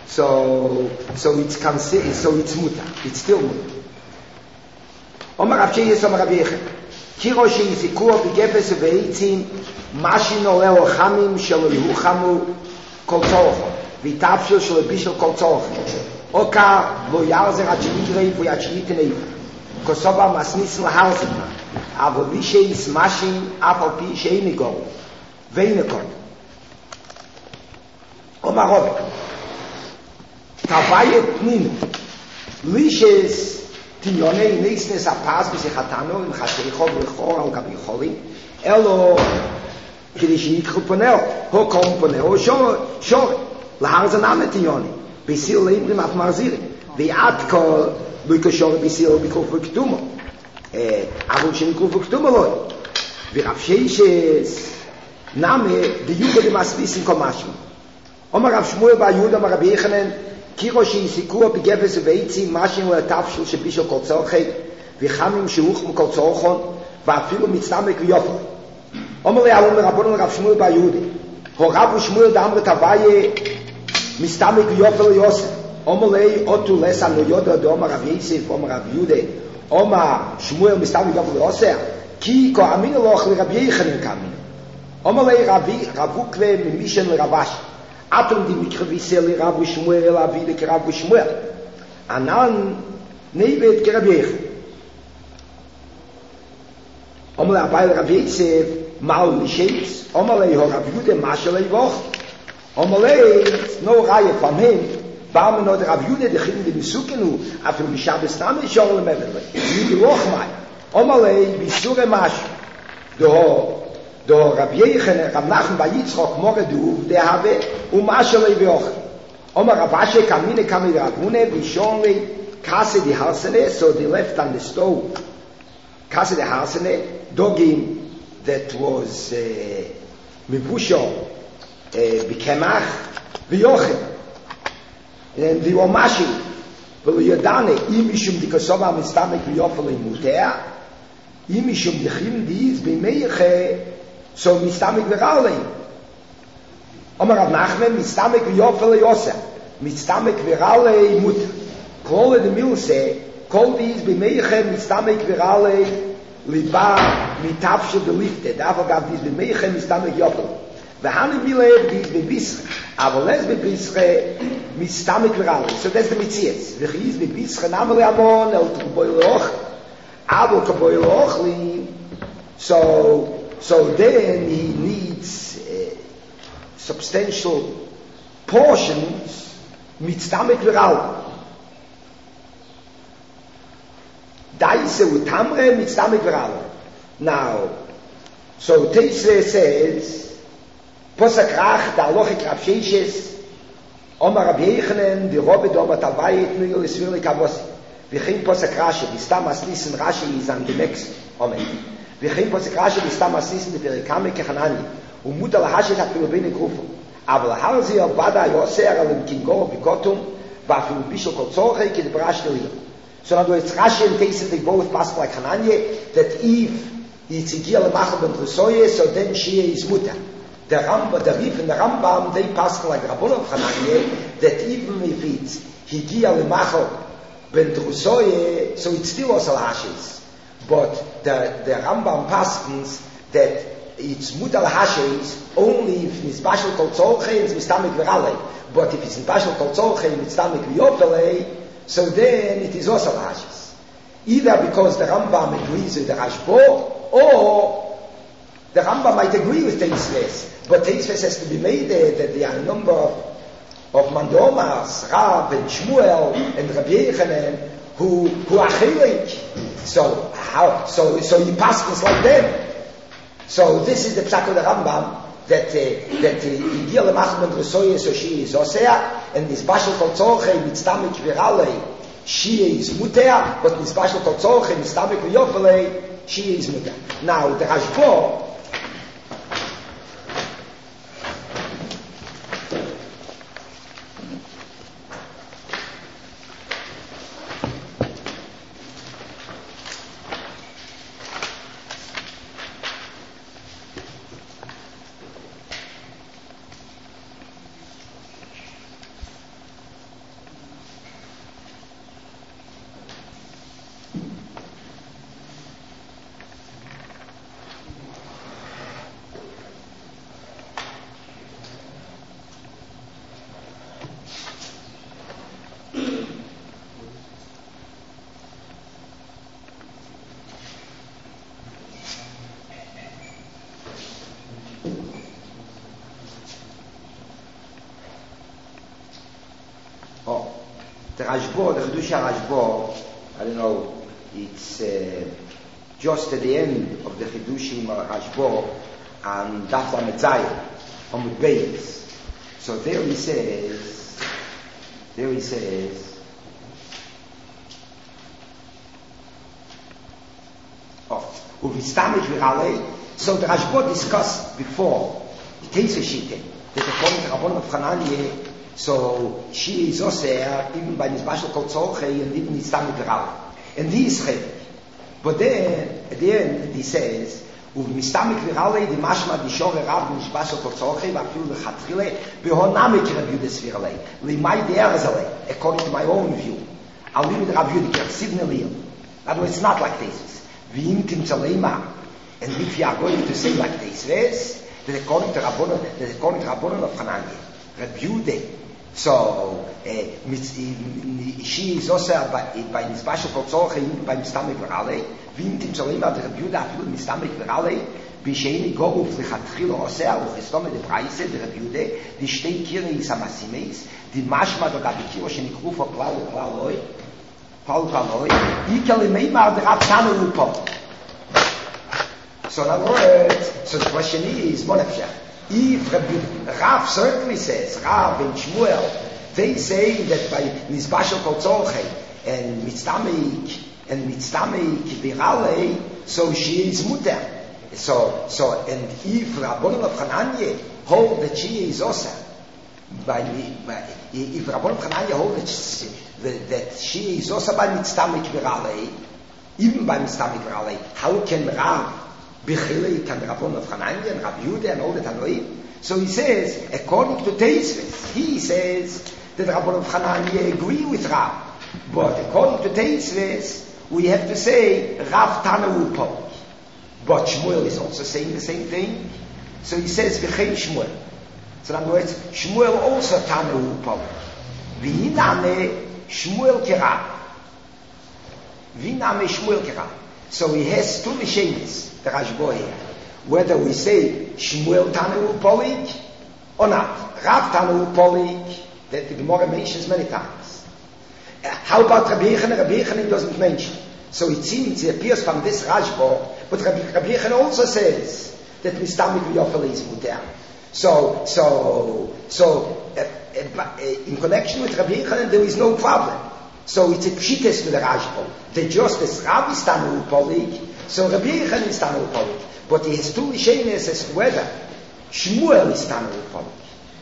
So it's considered, so it's muta. It's still muta. Omar Rav Sheyes, Omar Rav Yechen. Kiro sheyizikuo b'gefes v'eitzim mashin oleh ochamim shelo yuchamu kol tzorcho v'tafshil shelo bishel kol tzorcho oka lo yarzer ad shenigrei v'yad shenitenei kosova masnis laharzer avo v'sheis mashin af al pi sheinigor v'einekor Omar Rav Tavayet ninu lishes Tinyonei neisnes apas b'sechatano im chateicho v'chor al gabi cholim elo kedi shenikchu poneo ho kom poneo shore lahar zaname tinyoni b'sil leimrim af marzirim v'yad kol luika shore b'sil b'kuf v'ktumo avul shenikuf v'ktumo loi v'rav sheishes name d'yuga d'masvisim komashim Omar Rav Shmuel bar Yehuda Omar Rabbi Yechanan Kiro sheisikuo b'gefes v'eitzim mashin le'tafshil shebishol kol tzorchei v'chamim shehuchmu kol tzorchon v'afilu mitztamek v'yofel. Omer le'alum merabon Rav Shmuel bar Yehuda. Ho Rav Shmuel d'amre tavaye mitztamek v'yofel Yosef. Omer le'i otu lesa lo yodo d'Omer Rav Yosef Omer Rav Yehuda. Omer Shmuel mitztamek v'yofel Yosef. Ki ko aminu loch le Rabbi Yechanan kamin. Omer le'i Ravukle mimishen le'Ravash. Atom die mikrovise le Rav Shmuel la vide ke Rav Shmuel anan neibet ke Rav Yechanan Omer abay Rav Yosef mal mishes Omer le Rav Yehuda mashle voch Omer le no raye from him bam no Rav Yehuda de khim de misukenu afel mishabes name shol mevel die woch mai Omer le bisure mash do Rav Yechanan Rav Nachman bar Yitzchok Moredu der habe Ashelei v'och Omar Ravashe kamine kamid Ravune v'shonli kase di harsene so they left on the stove kase di harsene dogim that was mibusho b'kemach v'yochem and they were mashing v'yodane imishum dikosova mistamek v'yofel imutea imishum dichim diz b'meiche so mistamek v'ralei Omar Rav Nachman mistamek v'yofel Yosef mistamek v'ralei mut kol de milse kol diz b'meiche mistamek v'ralei liba mitafshe de lifte dafür gab diz b'meiche mistamek yofel v'hani milev diz b'bisre aber les b'bisre mistamek v'ralei so that's the mitzias v'chiz b'bisre namre amon el t'boiloch aber t'boiloch so then he needs substantial portions mitztamek v'ral. Daise utamre mitztamek v'ral. Now, so Teisre says, Posak Rach, da Alochik Rav Sheishes, Omar Rabbi Yechanan, di Robbe Doma Tavayit, Nuyel Yisvirli Kavosi. V'chim Posak Rashi, Vistam Asnissen Rashi is on the next Omen. V'chim Posak Rashi, Vistam Asnissen V'terikame Kechanani. ומות על השת אפילו בין הגרופו אבל הרזי עבדה יוסר על המקינגור בקוטום ואפילו בישו כל צורכי כדברה שלילה so now it's Rashi and Teisah they both pass like Hananya that if it's הגיע למחל בן חוסויה so then she is muta the Rif and the Rambam they pass like Rabbon of Hananya that even if it's הגיע למחל בן חוסויה so it's still also Hashis but the Rambam passes that it's mutal hashes only if it's bashal kol tzorchei and it's mistamek v'ralei. But if it's in bashal kol tzorchei and it's mistamek v'yopelei, so then it is also hashes. Either because the Rambam agrees with the Rashbo, or the Rambam might agree with Teisves, but Teisves has to be made there that there are a number of Mandomas, Rav and Shmuel and Rabbi Yechanan who are chilik. So he passes like them. So this is the psak of the Rambam that Higil Lemachman Resoye so she is Osea and this Bashal Kol Tzorchei Mitztamek Viralei she is Mutea but this Bashal Kol Tzorchei Mitztamek V'Yopelei she is Mutea. Now the Rashbo the Rashba, the Chidusha Rashba, I don't know, it's just at the end of the Chidushim Rashba, and Daf Lamed Zayin, on the base. So there he says, Uvistamich Virale. So the Rashba discussed before, the Teisa Shite, that according to Rabban of Hananiah, so she is also even by Nizbashal Kol Tzorche, and even Nistamich Virale. And he is Chedek. But then, at the end, he says, Uvistamich Virale, the Mashma, the Shore Rav, Nizbashal Kol Tzorche, Vafil Lechatchile, Behonamik Rebudes Virale, Limai De'erzale, according to my own view. I'll leave it Rav Yudiker, Sidney Leal. That way, it's not like this. V'imtim Tzaleima. And if you are going to say like this, that according to Rabbanon of Hananiah, Rebude, so she is also by Nizbashal Kol Tzorche, by Mistamik Virale, V'imtim Tzaleima, the Rebude, Afil Mistamik Virale, B'sheini Goru V'lichatchil Osea, U'chestome de Praise, the Rebude, the Shtei Kiri is Amasimeis, the Mashma, the Gabikiro, Shenikru for Plaloi, Ikali Meimar, the Rav Tanu Upo. So in other words, so the question is, if Rav certainly says, Rav and Shmuel, they say that by Nizbashal Kol Tzorche and Mitztamik Virale, so she is muter. So and if Rabbanon of Hananiah hold that she is also, if Rabbanon of Hananiah hold that she is also by Mitztamik Virale, even by Mitztamik Virale, how can Rav Bechilei can Rabbanon of Hananiah and Rav Yehuda and all the Tanoim? So he says, according to Teisves, he says that Rabbanon of Hananiah agree with Rav. But according to Teisves, we have to say Rav Tanu Upo. But Shmuel is also saying the same thing. So he says V'chein Shmuel. So in other words, Shmuel also Tanu Upo. V'hiname Shmuel Kera. So he has two Mishenis, the Rashba here. Whether we say Shmuel Tanu Upolik or not. Rav Tanu Upolik, that the Gemara mentions many times. How about Rabbi Yechanan? Rabbi Yechanan doesn't mention. So it seems, it appears from this Rashba, but Rabbi Yechanan also says that Mistamik V'yofel is muter. So in connection with Rabbi Yechanan, there is no problem. So it's a pshites to the Rashba. The just as Rav is Tanu Upolik, so Rabbi Yechanan is Tanu Upolik. But he has two Mishenes as to whether Shmuel is Tanu Upolik.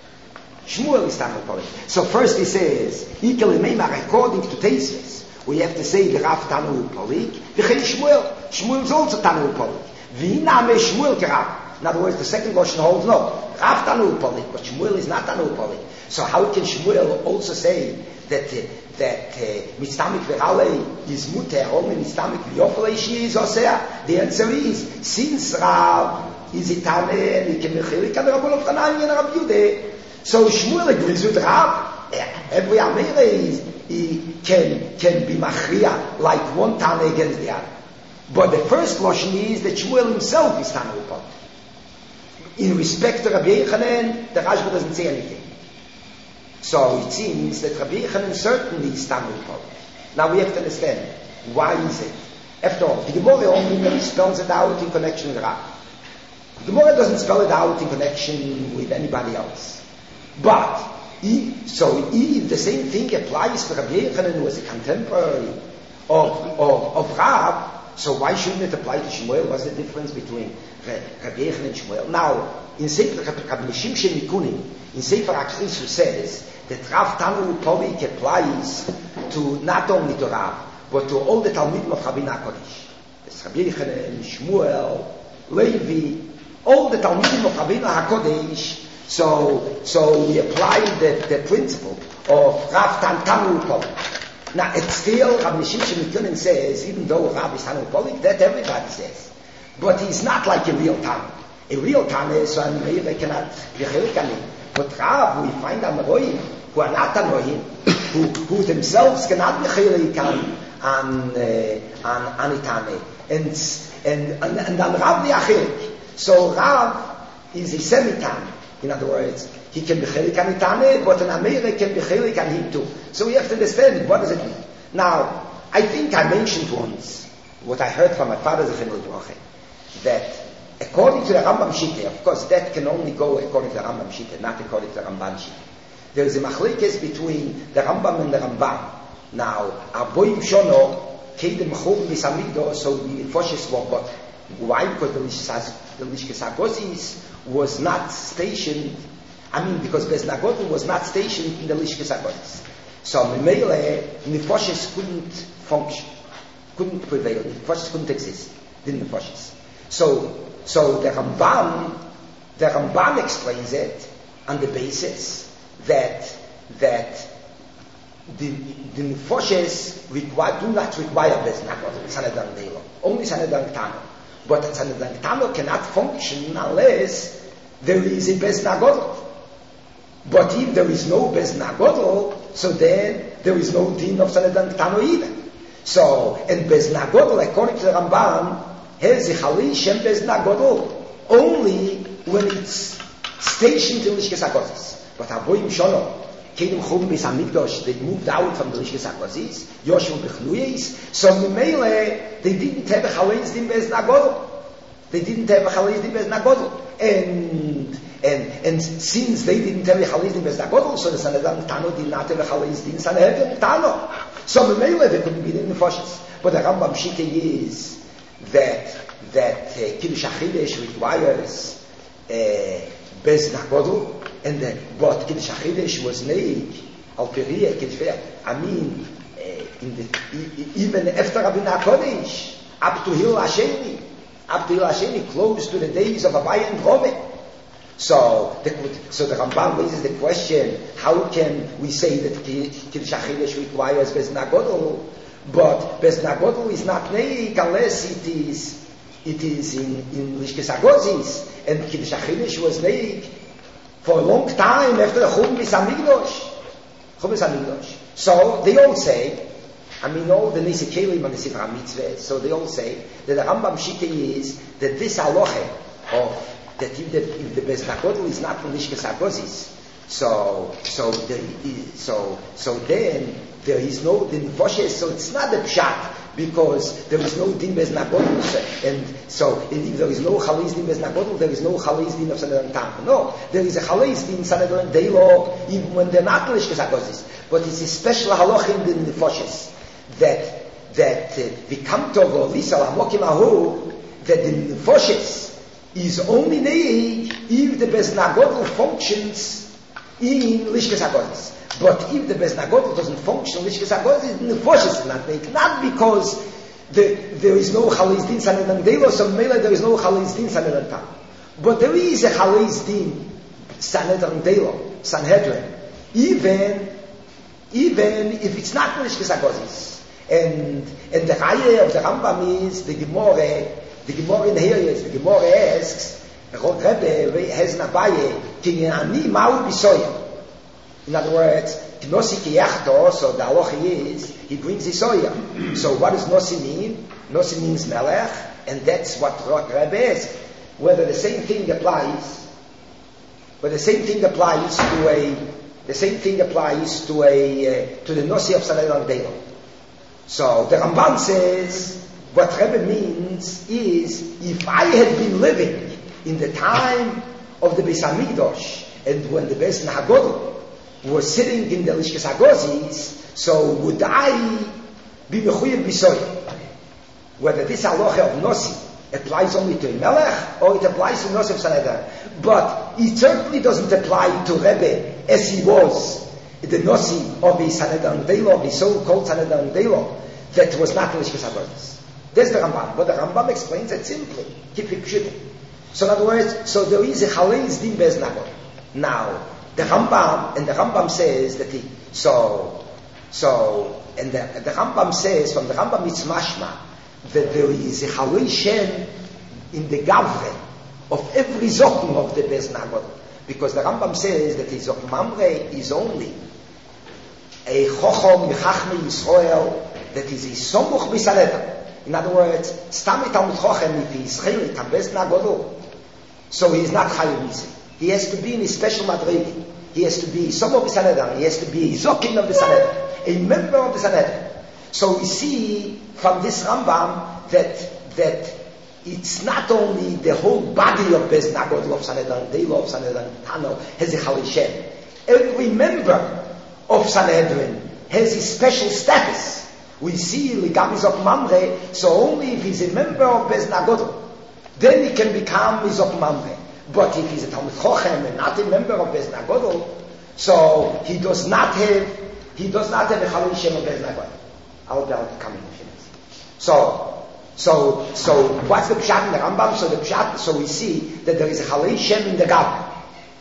So first he says, according to Teisves, we have to say the Rav Tanu Upolik, v'chein Shmuel. Shmuel is also Tanu Upolik. V'hiname Shmuel Kerav. In other words, the second Lashon holds no. Rav Tanu Upolik, but Shmuel is not Tanu Upolik. So how can Shmuel also say that Mitztamik Virale is muter, only Mitztamik V'yofel she is osea? The answer is, since Rav is itane, and he can mechilik and Rabban of Hananiah and Rav Yehuda. So Shmuel agrees with Rav. Every Amira he can be machria like one Tana against the other. But the first Lashon is that Shmuel himself is Tana Upolik. In respect to Rabbi Yechanan, the Rashba doesn't say anything. So it seems that Rabbi Yechanan certainly is Tanu Upolik. Now we have to understand, why is it? After all, the Gemara only spells it out in connection with Rav. The Gemara doesn't spell it out in connection with anybody else. But, if the same thing applies to Rabbi Yechanan, who was a contemporary of Rav, so why shouldn't it apply to Shmuel? What's the difference between Rabbi Yechanan and Shmuel? Now, in Sefer Rabbi Shimshon Mikunim, in Sefer HaKrisu says that Rav Tanu Upolik applies to not only to Rav, but to all the Talmidim of Rabbeinu HaKodesh. It's Rabbi Yechanan, Shmuel, Levi, all the Talmidim of Rabbeinu HaKodesh. So we apply the principle of Rav Tanu Upolik. Now, it's still, Rabbi Shimshon Mikunim says, even though Rav is Tanu Upolik, that everybody says. But he's not like a real Tanu. A real Tanu is so they cannot be Chelik. But Rav, we find Amoraim who are not Amoraim, who themselves cannot be Chelik on Itane. And Rav the Achelik. So Rav is a semi-Tanu. In other words, he can be chelik on Itane, but an Ameire can be chelik on him too. So we have to understand, what does it mean? Now, I think I mentioned once, what I heard from my father, that according to the Rambam Shita, of course that can only go according to the Rambam Shita, not according to the Ramban Shita. There is a machlekes between the Rambam and the Ramban. Now, Aboim Shono, Kedem Chum Misamigdo, so the Foshes were got. Why? Because the Lishkes HaGozis was not stationed, because Bez Nagodl was not stationed in the Lishkes HaGozis. So Memele, Nefoshes couldn't function, couldn't prevail, Nefoshes couldn't exist, didn't Nefoshes. So the Ramban explains it on the basis that the Nefoshes do not require Bez Nagodl, Sanedang Deilo, only Sanedang Tano. But Sanedang Tano cannot function unless there is a Bez Nagodl. But if there is no Bez Nagodl, so then there is no din of Sanedang Tano either. So, and Bez Nagodl, according to the Ramban, has a Chalish and Bez Nagodl only when it's stationed in Lishkes HaGozis. But Aboim Shono, Kedem Chum Beis HaMikdash, they moved out from the Lishkes HaGozis, Yoshua Bechnuyes, so Memele, they didn't have a Chalish din Bez Nagodl. They didn't have a Chalish din Bez Nagodl. And since they didn't have a Chalish din Bez Nagodl, so the Sanedang Tano did not have a Chalish din Sanedang Tano. So Memele, they couldn't be in the Foshes. But the Rambam Shita is that Kiddush HaChidesh requires Bez Nagodl, but Kiddush HaChidesh was made Alperia Kiddush. Even after Rabbi HaKodesh, up to Hillel Hasheni, close to the days of Abaye and Rome. So the Ramban raises the question: how can we say that Kiddush HaChidesh requires Bez Nagodl, but Bez Nagodl is not neik unless it is in Lishkes HaGozis, and Kiddush HaChidesh was neik for a long time after the Chum Beis HaMikdash. So they all say, all the Nisi Kelim and the Sefer HaMitzvah, so they all say that the Rambam Shita is that this halacha of that if the Bez Nagodl is not from Lishkes HaGozis, so then there is no din Foshes, so it's not a pshat, because there is no din Bez Nagodl, and if there is no Chalish din Bez Nagodl, there is no Chalish din of Sanedang Tano. No, there is a Chalish din Sanedang Deilo, even when they're not Lishkes HaGozis. But it's a special halacha in the Foshes that the Kamtov or Lisal Hamokim Ahu, that the Foshes is only neig if the Bez Nagodl functions in Lishkes HaGozis. But if the Bez Nagodl doesn't function in Lishkes HaGozis, the Foshes is not neig. Not because there is no Chalish din Sanedang Deilo, so Mela there is no Chalish din Sanedang Tano. But there is a Chalish din Sanedang Deilo, Sanhedrin, even if it's not Lishkes HaGozis. And the Chaya of the Rambam is the Gemara in here is, the Gemara asks, Rebbe has an Abaye, Ki ani ma'u bisoya. In other words, Nosi kiyachto, so the halacha is, he brings the soya. So what does Nosi mean? Nosi means melech, and that's what Rebbe asks. Whether the same thing applies to the Nosi of Sanedang Deilo. So the Ramban says, what Rebbe means is, if I had been living in the time of the Beis HaMikdash, and when the Bez Nagodl was sitting in the Lishkes HaGozis, so would I be mechuyev bisoy? Whether this halacha of Nosi applies only to a Melech, or it applies to Nosi of Sanedang. But it certainly doesn't apply to Rebbe as he was the Nosi of the Sanedang Deilo, the so-called Sanedang Deilo, that was not Lishkes HaGozis. That's the Rambam. But the Rambam explains it simply. Keep it pshutim. So in other words, so there is a Chalish din Bez Nagodl. Now, the Rambam says that the Rambam says, from the Rambam it's mashma, that there is a Chalish in the Gavre of every Zokum of the Bez Nagodl. Because the Rambam says that the Zokum Mamre is only a Chochom Mechachme Yisrael that is a Somuch B'Sanedang. In other words, Stam Talmud Chochem, if he is Chelik, Bez Nagodl, so he is not Chayav Misi. He has to be in a special madrigi. He has to be some of the Sanhedrin. He has to be a Zokin of the Sanhedrin, a member of the Sanhedrin. So we see from this Rambam that it's not only the whole body of Bez Nagodl of Sanhedrin, Deilo of Sanhedrin, Tano, has a Chal Shem. Every member of Sanhedrin has a special status. We see Ligam Mamre, so only if he's a member of Bez Nagodl, then he can become Izok Mamre. But if he's a Talmud Chochem and not a member of Bez Nagodl, so he does not have a Chal Shem of Bez Nagodl. I'll be able to come in a few minutes. So what's the pshat in the Rambam? So we see that there is a Chalei Shem in the God.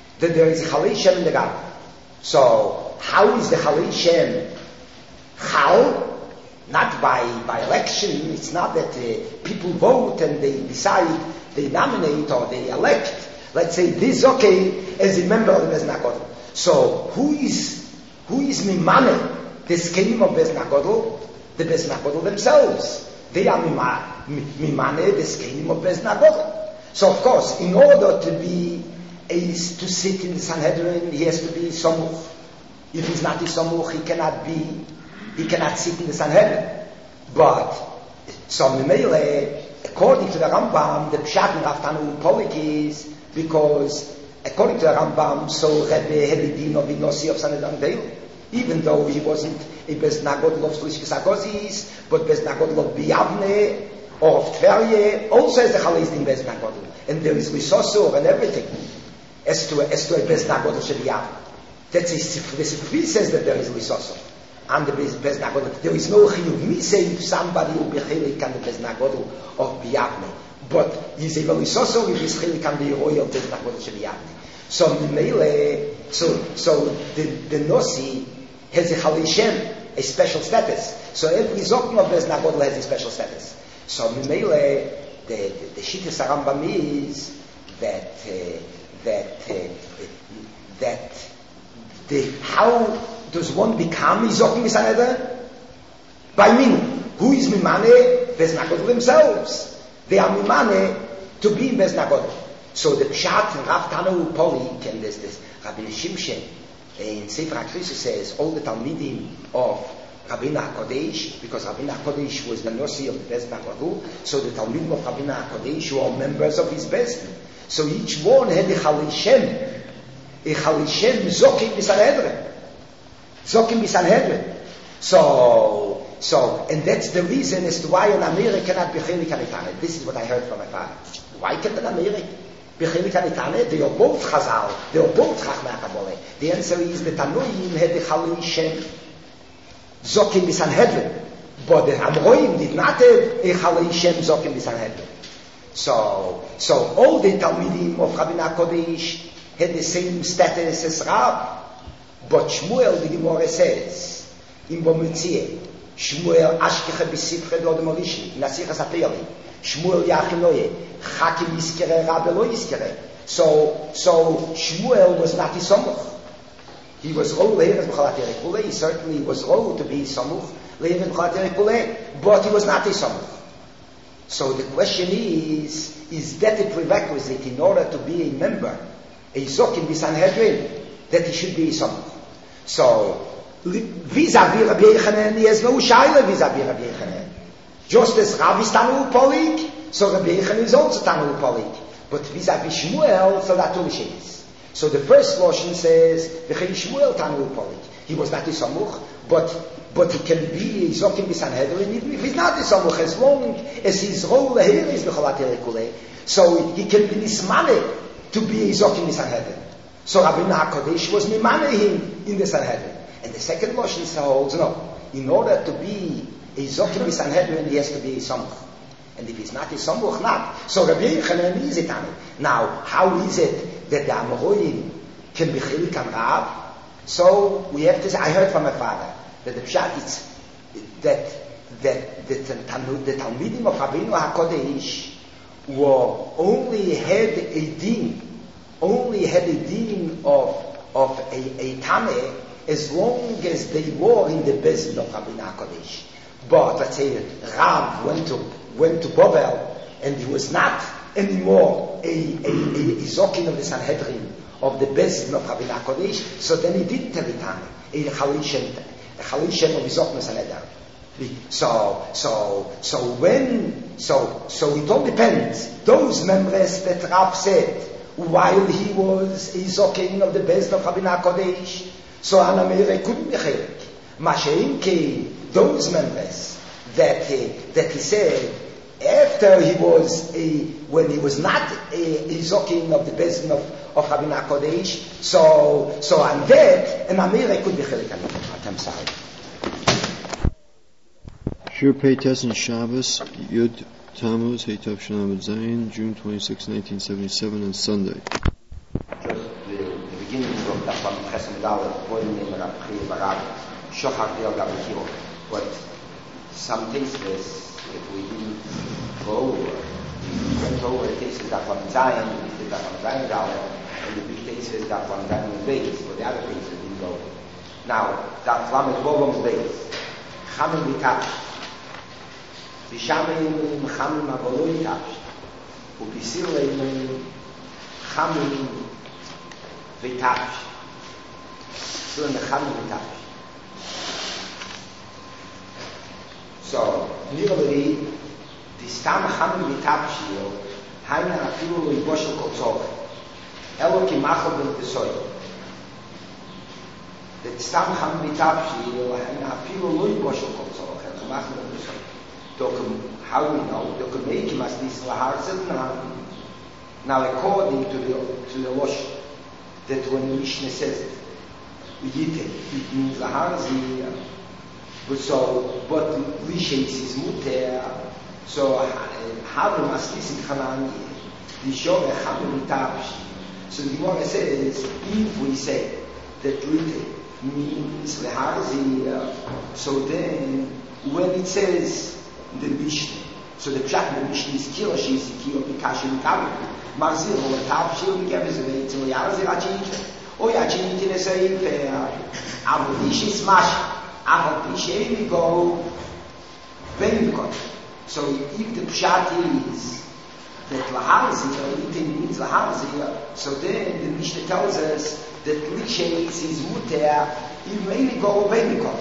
So how is the Chalei Shem Chal? Not by election. It's not that people vote and they decide, they nominate or they elect. Let's say this as a member of the Bez Nagodl. So who is Mimane, the scheme of Bez Nagodl? The Bez Nagodl themselves. They are Mimane, the scheme of Bez Nagodl. So of course, in order to sit in the Sanhedrin, he has to be Samuch. If he's not a Samuch, he cannot sit in the Sanhedrin. But so Mimele, according to the Rambam, the Pshat in Rav Tanu Polik is because according to the Rambam, so Rebbe had the din of Inosi of Sanhedrin Deil, even though he wasn't a Bez Nagodl of Shlishkes Agozis, but Bez Nagodl of Biyavne or of Tverye, also has the Chalais in Bez Nagodl, and there is Lisosur and everything as to a Bez Nagodl Shebiyavne. That's the Sifri says that there is Lisosur. And the Bez Nagodl, there is no chiyuv. Me say if somebody will be chilik on the Bez Nagodl of Biyavne, but he's a velisoso if he's chilik on the Yeroy of Bez Nagodl Shebiyavne. So the Nosi has a Chalei Shem, a special status. So every Zokin of Bez Nagodl has a special status. So Mimele, the Shittas Rambam is how does one become Izokim Misaneder? By Minu. Who is Mimane? Bez Nagodl themselves. They are Mimane to be in Bez Nagodl. So the Pshat in Rav Tanu Polik and this Rabbi Shimshon in Sefer HaKrisus says all the Talmidim of Rabbeinu HaKodesh, because Rabbeinu HaKodesh was the Nosi of the Bez Nagodl, so the Talmidim of Rabbeinu HaKodesh were members of his Bez. So each one had a Chalei Shem Zokim B'Sanhedrin. So, and that's the reason as to why an Amiri cannot be Chilik Anitane. This is what I heard from my father. Why can't an Amiri be Chilik Anitane? They are both Chazal. They are both Chachmei HaKabbalah. The answer is the Tanoim had the Chalei Shem Zokim B'Sanhedrin, but the Amroim did not have a Chalei Shem Zokim B'Sanhedrin. So all the Talmidim of Rabbeinu HaKodesh had the same status as Rab. But Shmuel, the Gemara says, in Bometzie, Shmuel Ashkeche B'Sifre Dodem Orishni, Nasichas HaPeori, Shmuel Yachinoye, Chakim Iskere, Rabbe Lo Iskere. So Shmuel was not Yisomuch. He was Rol Le'eres B'Chalat Yerikule. He certainly was Rol to be Yisomuch, Le'eres B'Chalat Yerikule, but he was not Yisomuch. So the question is that a prerequisite in order to be a member, a Zokim B'Sanhedrin, that he should be Yisomuch? So, vis-a-vis Rabbi Yechanan, he has no shaila vis-a-vis Rabbi Yechanan. Just as Rav is Tanu Polik, so Rabbi Yechanan is also Tanu Polik. But vis-a-vis Shmuel, so that only is. So the first Lashon says, V'chei Shmuel Tanu Polik. He was not Yisomuch, but he can be Zokim B'Sanhedrin, even if he's not Yisomuch, as long as his role here is B'Chalat Yerikule. So he can be Nismane to be Zokim B'Sanhedrin. So Rabbeinu HaKodesh was Mimane him in the Sanhedrin. And the second Lashon holds, no, in order to be a Zokim B'Sanhedrin, he has to be a Samuch. And if he's not a Samuch, not. So Rabbi Yechanan is it. Now, how is it that the Amoroim can be Chilik and Rab? So we have to say, I heard from my father, that the Pshat is that the Talmidim of Rabbeinu HaKodesh only had a din of a Tameh as long as they were in the Bezin of Rabbeinu HaKodesh. But let's say Rav went to Bovel and he was not anymore a Zokin of the Sanhedrin of the Bezdin of Rabbi Kodesh, so then he did tell it on it. A Chalishem of his Ochmas Anedar. So it all depends. Those members that Rav said, while he was a Zokin of the Bezdin of Rabbi Kodesh, so Anamere couldn't be Chelik. Mashein came, those members that he said, after he was when he was not a Zokin of the Bezdin of Rabbi Kodesh, so on that, and Amir could be Chelik. I'm sorry. Shir Pei Tesen Shabbos, Yud Tammuz, Hey Tov Shalom Zayin, June 26, 1977, and Sunday. Just the beginning of that one, Chesed Dalet, Voyim Rabchi Barag, Shochar Dio Gabakiro. But some tastes, if we didn't go over, we went over the tastes that one Zayin, we did that one Zayin Dalet, and the big tastes that one Zayin Beis, but the other tastes didn't go. Now, that Lamed Vovom's Beis, Chamin Vitash, Bishamim Chamim Avoloi Tapsh, Ubisileim Chamim Vitapsh, Silen Chamim Vitapsh. So, nearly, the Stam Chamim Vitapsh, Haina Afilu Iboshel Kotzok, Eloki Machal Ben Besoy. The Stam Chamim Vitapsh, Haina Afilu Iboshel Kotzok, Eloki Machal Ben Besoy. How do we know? Now, according to the Rosh, that when the Mishnah says it means Laharzi, but Lishes is Muter, so how do Maslis in Hanani, the Shore Hamil Tapshi. So the Gemara says, if we say that Rite means Laharzi, so then when it says the Mishnah. So the Pshat in the Mishnah is Kilo, she is Kilo, Pikashi, Mikabi. Marzir, or Tav, she will give us a way to Yarazir Achit. Oh, Yachit in a say, Avodish is Mash, Avodish, we go, Benikot. So if the Pshat is that Laharzir, it means Laharzir, so then the Mishnah tells us that Lishes is Muter, you may go Benikot.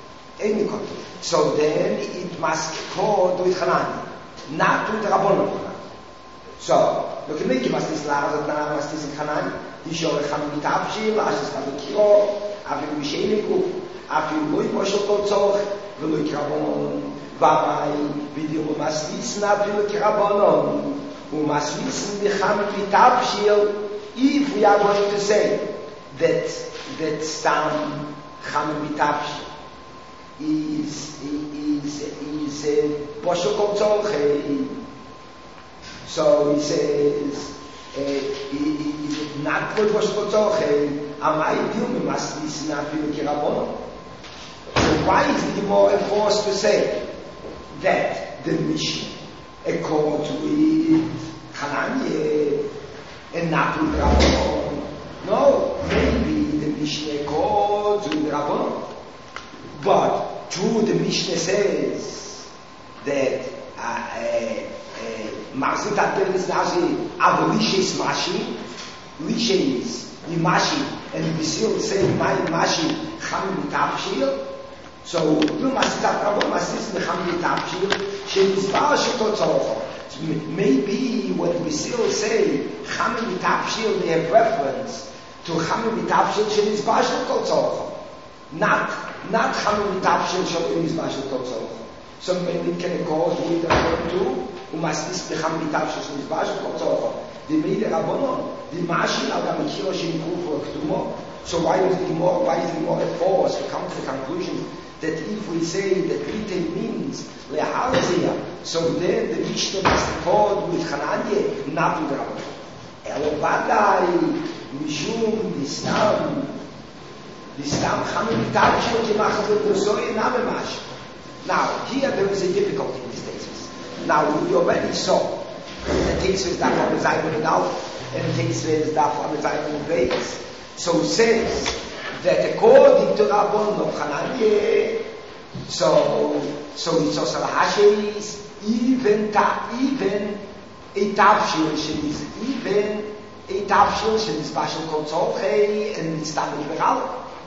So then it must go to Hanani, not to the Rabbanon. So look at me, must this Lazar, must this Hanani. You show a Hamid Tapshi, Lashis Hamikiro, Afi Misheliku, Afi Lui Moshel Kotzor, Velu Kirabon, Vamai, Video Maslis, Nabil Kirabonon, who must listen the Hamid Tapshi. If we are going to say that Stam Hamid Tapshi is Boshel Kotzor. So he says, is it not for Boshel Kotzor? Am I doing must listen to the Kirabon? So why is the Gemara forced to say that the Mishnah accords with Hananiah and not with Rabbanon? No, maybe the Mishnah accords with Rabbanon. But true, the Mishnah says that Marzit Atelis Nazi Avolishes Mashi, Lishes Mashi, and Bisil say my Mashi Hamid Tapshir. So you must start Rabbi Masis Hamid Tapshir. She is Bashatotzor. Maybe when Bisil say Hamid Tapshir, they have reference to Hamid Tapshir. She is Bashatotzor. Not Hamid Tapshir. She is Bashatotzor. So maybe can go with the two. Must this be Hamid Tapshir? She is Bashatotzor. The made Rabbanon, the Mashi Adam Kiroshin for Ktumo. So why is the Gemara forced to come to the conclusion that if we say that Rite means Leharzia, so then the Mishnah must accord with Hananiah, not with Rabbanon. Elobadai, Mishum, the Stam Hamid Tapshir, the Machal the Soy, Namemash. Now, here there is a difficulty in these cases. Now, we already saw the things is that from the Zayman Alf, and the things is that from the Zayman Beis. So it says that according to Rabbon of Hananiah, so it's also Hashis, even a Tavshir, even a mitafshil shenisbashel kol tzorchei and mitztamid v'chal.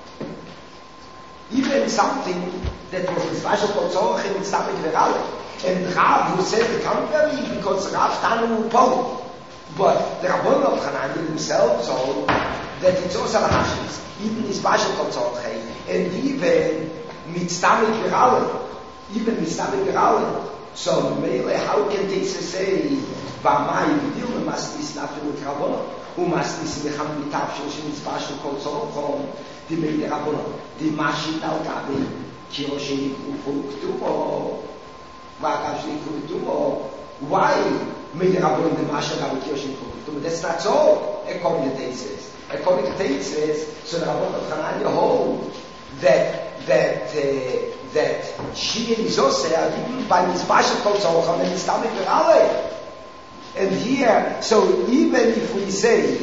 Even something that was misbashel kol tzorchei and mitztamid v'chal. And Rav, who said the contrary, because Rav Tanu Poli. But the Rabbon of Hanani themselves told that it's also the Hashis, even misbashel kol tzorchei, and even mitztamid v'chal. Even mitztamid v'chal. So, Mele, how can they say, Vamai, Vidil, must be snapping with Rabbono, who must be Simecham Mitapshel, Shemitzbashel, Kol Tzorchom, the Mele Rabbono, the Mashit Al Gabi, Kiroshe, Ufuktumo, Vagashli Kutumo, why Mele Rabbono, the Mashit Al Gabi, Kiroshe, Ufuktumo? That's not so, according to Teitzes. According to Teitzes, so the Rabbono of Hanani hold that she is also given by Mizbashel Kol Tzorchom and Mistamid V'Alei. And here, so even if we say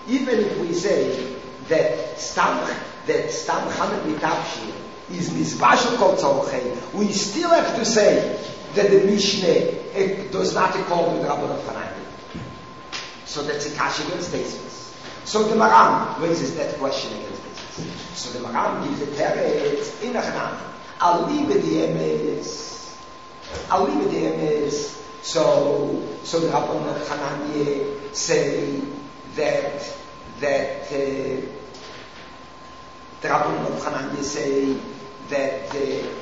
that Stam Chamed Mitapshir is Mizbashel Kol Tzorchei, we still have to say that the Mishneh does not accord with the Rabbon of Hanani. So that's a kash against Teitzes. So the Maram raises that question against Teitzes. So the Maram gives a teretz in Hanani. I'll leave it the MS. So the Rabbon of Hanani say that the Rabbon of Hanani say that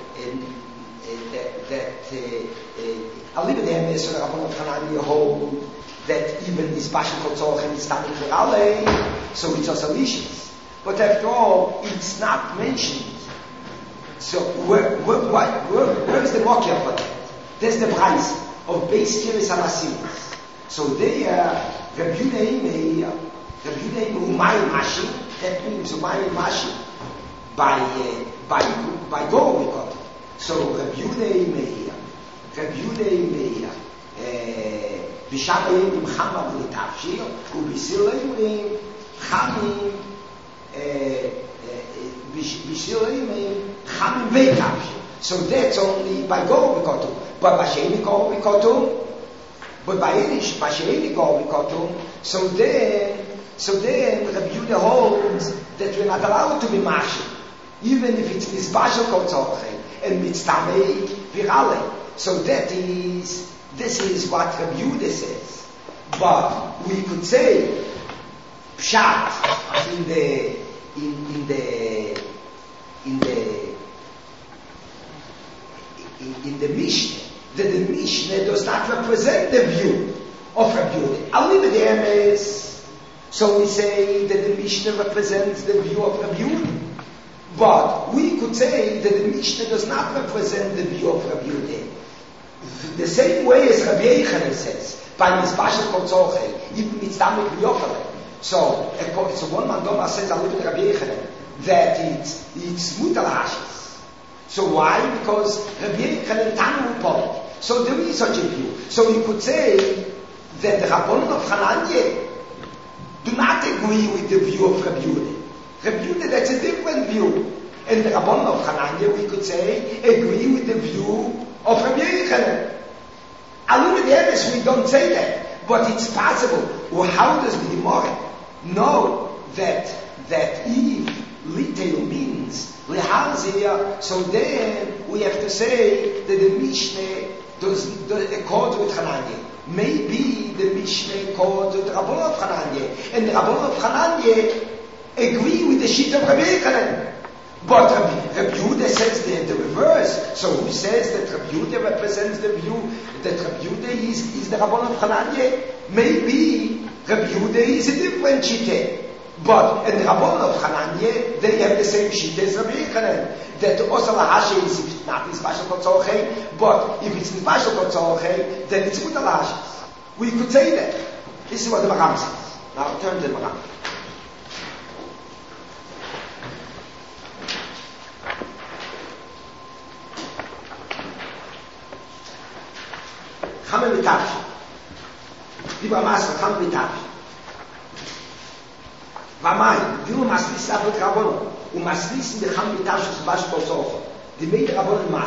I'll leave it the MS. So the Rabbon of Hanani hold that even this Bashel Kol Tzorchei is standing for Ale, so it's also licious. But after all, it's not mentioned. So where is the Mokia for that? There's the price of base Kiris Hamasimis. So there, Rabbi Yehuda Umayim Mashi, that means Umayim Mashi by Gorobikot. So Rabbi Yehuda B'Shabbayim Chamam L'Tavshir U'B'Silayim Chamim So that's only by Gorobikotum. But by Sheini Gorobikotum, but by Irish, by Sheini Gorobikotum, so then Rabbi Yehuda holds that we're not allowed to be Mashi, even if it's Mizbashel Kol Tzorchei and Mitztamei Virale. So this is what Rabbi Yehuda says. But we could say Pshat in the Mishnah, that the Mishnah does not represent the view of Rabbi Yehuda. I'll leave it there, Miss. So we say that the Mishnah represents the view of Rabbi Yehuda. But we could say that the Mishnah does not represent the view of Rabbi Yehuda. The same way as Rabbi Yechanan says, by Mizbashel Kol Tzorchei, even Mitztamid V'Yochalei. So one man Doma says, I'll leave it Rabbi Yechanan, that it's Mutal Hashis. So why? Because Rabbi Yechanan Tanu Poli. So there is such a view. So you could say that the Rabbanon of Hanani do not agree with the view of Rabbi Yehuda. Rabbi Yehuda, that's a different view. And the Rabbanon of Hanani, we could say, agree with the view of Rabbi Yechanan. Alul Deves, we don't say that. But it's possible. Well, how does the Gemara know that if Littel means Lehalzia, so then we have to say that the Mishnah does accord with Hanani. Maybe the Mishnah accords with the Rabbon of Hanani, and the Rabbon of Hanani agree with the sheet of Rabbi Yechanan. But Rabbi Yehuda says the reverse. So who says that Rabbi Yehuda represents the view that Rabbi Yehuda is the Rabbon of Hanani? Maybe Rabbi Yehuda is a different sheet. But in the Rabbon of Hanani, they have the same sheet as Rabbi Yechanan. That also Lahashe is if it's not Mizbashel Kol Tzorchei, but if it's Mizbashel Kol Tzorchei, then it's Mutal Hashis. We could say that. This is what the Maram says. Now turn to the Maram. Chamen Mitapshir. Dibra Masra, Chamen Mitapshir. Vamai, du maslis abot Rabbonon, u maslis in the Chamen Mitapshir Mizbashel Kol Tzorchei. The made Rabbonon Mash.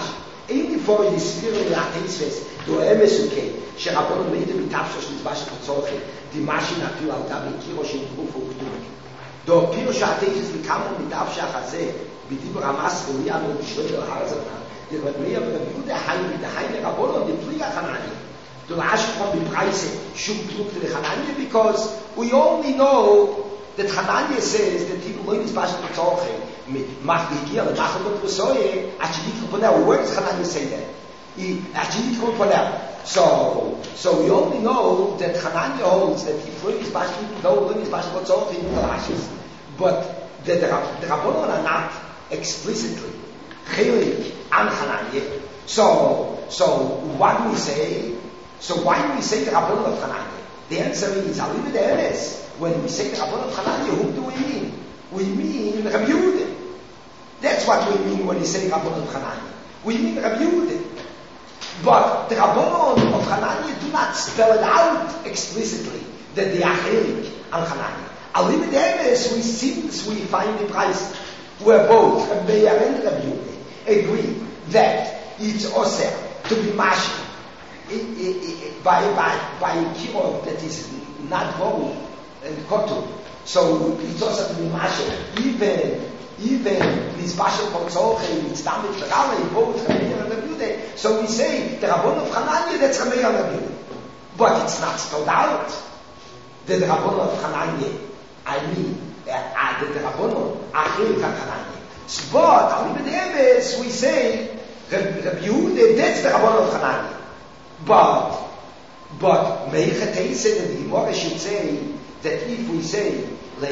Even before you speak in the Athesis, do MSUK, Sherabon made the Mitafshosh in Zbash Kotzoche, the machine appeal al Gabi Kirosh in Kufu Kutumik. Do Pirosh Athesis become Mitafsha Haze, Bidibur Hamas, William, and Shredder Harzana, the Rabbi of the Buddha Haini, the Haine Rabon, the Pliga Hanani. To ask from the price, should look to the Hanani, because we only know that Hanani says that people learn Zbash Kotzoche. Mag die keer de dag op so je als je niet geponer wordt gaan je zeggen als je niet geponer so we only know that Hanani holds that if one is passing though one is passing what's all in the ashes but the Rabbanon are not explicitly chilling on Hanani so what do we say why do we say the Rabbanon of Hanani? The answer is Alim the Emes. When we say the Rabbanon of Hanani, whom do we mean? We mean Rabbi Yehuda. That's what we mean when we say Rabbanon of Hanani. We mean Rabbi Yehuda. But the Rabbanon of Hanani do not spell it out explicitly that they are Chelik on Hanani. Alim the Emes, we find the price where both Rabbi Meir and Rabbi Yehuda agree that it's also to be mashed by a kirov that is not wrong and kotu. So it's also to be mashed even this Bashal Kotzoche, it's Tamid Ferale, both Rameir and Rabbi Yehuda. So we say the Rabbon of Hanani, that's Rameir and Rabbi Yehuda. But it's not spelled out that the Rabbon of Hanani, that the Rabbon are Chelik on Hanani. But Alim the Emes, we say Rabbi Yehuda, that's the Rabbon of Hanani. But Meichatei said that the Gemara should say that if we say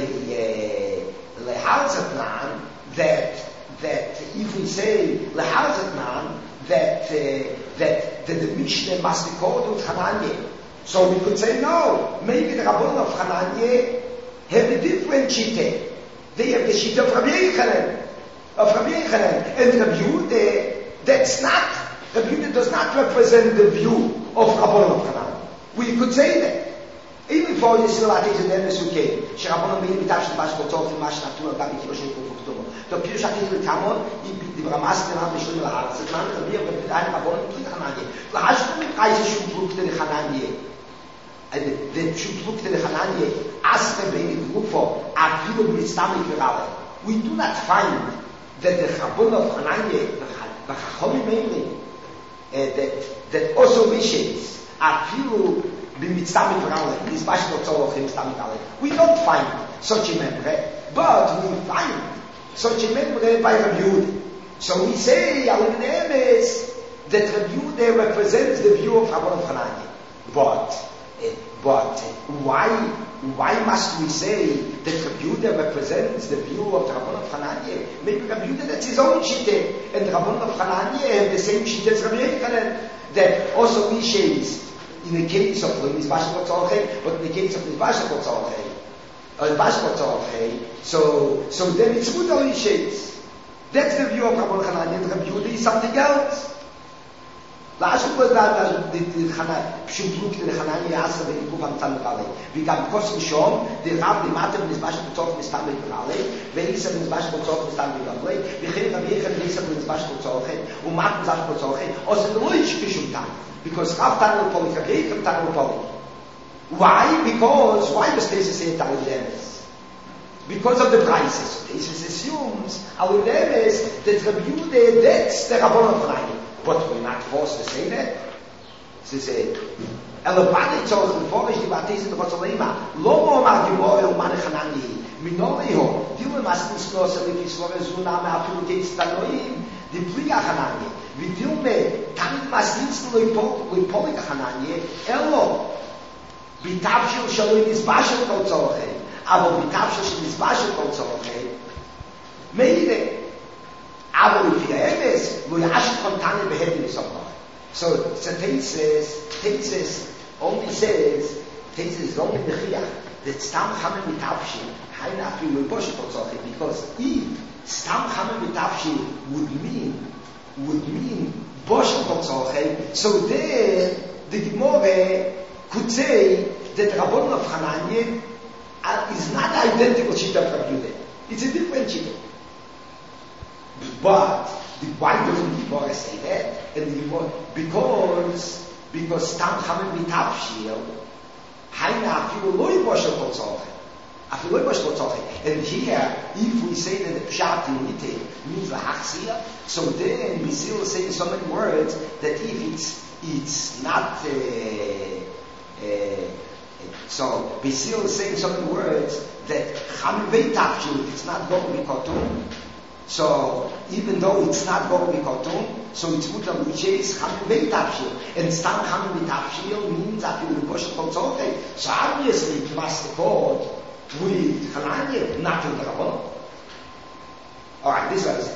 Leharzatnan, that if we say Leharzatnan, that the Mishnah must be called with Hanani. So we could say no. Maybe the Rabbon of Hanani have a different shita. They have the shita of Rabbi Yechanan, and Rabbi Yehuda, that's not. Rabbi Yehuda does not represent the view of Rabbon of Hanani. We could say that. Even for the Silatis and MSUK, Sherabon made the Tash Bash Kotok, Mashnatur, Gabi Kiroshin Kufukutum. The Pirshatis will come on, the Bramas and Abishon Lahar, the man of the Rabon to Hanani. The Hashim Kaiser should look to the Hanani. And they should look to the Hanani, ask them to look for a people with stomach virale. We do not find that the Rabbon of Hanani, the Chachomim mainly, that also wishes are people b'mitzvah virale. This Bashal Tzolach mitzvah. We don't find such a membre, but we find such a membre by Rabbi Yehuda. So we say, Alim the Emes, that Rabbi Yehuda represents the view of Rabbon of Hanani. But why must we say that Rabbi Yehuda represents the view of the Rabbon of Hanani? Maybe Rabbi Yehuda, that's his own shite, and the Rabbon of Hanani have the same shite as Rabbi Yechanan, that also wishes in the case of Lemis Bashal Kotzoche, but in the case of Bashal Kotzoche, so then it's good only shades. That's the view of Rabbon Hanani, and Rabbi Yehuda is something else. Last was that the Shuluk the Hanani asked the Kuvan Tanakale. We got Kosim Shom, the Rab, the Matter of his Bashal Kotzoche, Mr. Mikale, Veisa in his Bashal Kotzoche, Mr. Mikale, Vechel Rabbi Yechel, Veisa in his Bashal Kotzoche, Umat Bashal Kotzoche, also the Loish Kishuntan. Because Rav Tanel Polik, Rabbi Yechel Tanel Polik. Why? Because, why does Tesis say Tanel Demes? Because of the prices. Tesis assumes, Alim Demes, that Rabbi Yehuda, that's the Rabbon of Hanani. But we're not forced to say that. They say, Elabani chose the Forish, the Batis, the Rosalema, Lomo Magimor, Mane Hanani, Minoriho, Dilma Mastis Nosa, the Kiswarazuna, Apulugates Tanoim, the Pliga Hanani, Vidilme, Tanit Mastis, with Polika Hanani, Elo, Bitapshil Shalim is Bashal Kotzoche, Abo Bitapshil is Bashal Kotzoche, Meide. So Tesis only says the Chiach that Stam Chamen Mitavshin Hainafi Mebosh Kotzoche, because if Stam Chamen Mitavshin would mean Bosh Kotzoche, so there the Gemara could say that Rabbon of Hanani is not identical to Shita of Rabbi Yehuda. It's a different Shita. But Why doesn't the Gemara say that? And the Gemara, because Stam Chamin Mitavshil, Haina Afilu Loi Boshel Kotzorche. Afilu Loi Boshel Kotzorche. And here, if we say that the Pshat in Mitte means the Hachsia, so then we still say so many words that if it's not, so we still say so many words that Chamin Mitavshil, it's not going to be Kotum. So even though it's not going to be Kotum, so it's mutam whiches Chamin Mitavshil, and Stam Chamin Mitavshil means that you will push the Kotzorche. So obviously it must be called with Hananya, not with the Rabbanon. All right, this was it.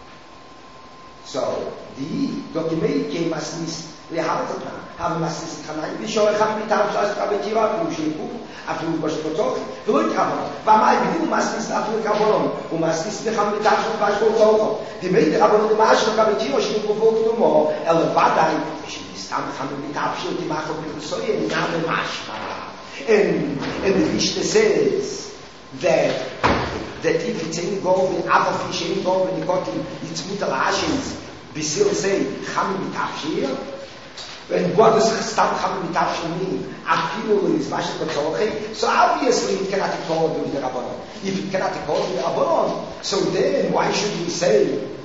So the document came as this. להרתנה, אבל מסליס חנאי, ושאור אחד מיטב שעשת בקירה, אפילו שיקו, אפילו בשקוצות, ולא התכוון. ואמר, בדיוק מסליס אפילו כבורון, ומסליס בכם מיטב שעשת בשקוצות. דמי דרבון דמאשו כבקירה, שנקו פורקטומו, אלא ודאי, ושנסתם חנו מיטב שעשת דמאחו פרסוי, אינם משמע. And the Mishnah says that if it's any gold, the other fish any gold, when you got it's mutal ashes, we still say, Chami mitavshir. And what does Stam Chami mitavshir mean? Afilu is Masha Kotzorche. So obviously it cannot be called with the Rabbanon. If it cannot be called with the Rabbanon, so then why should we say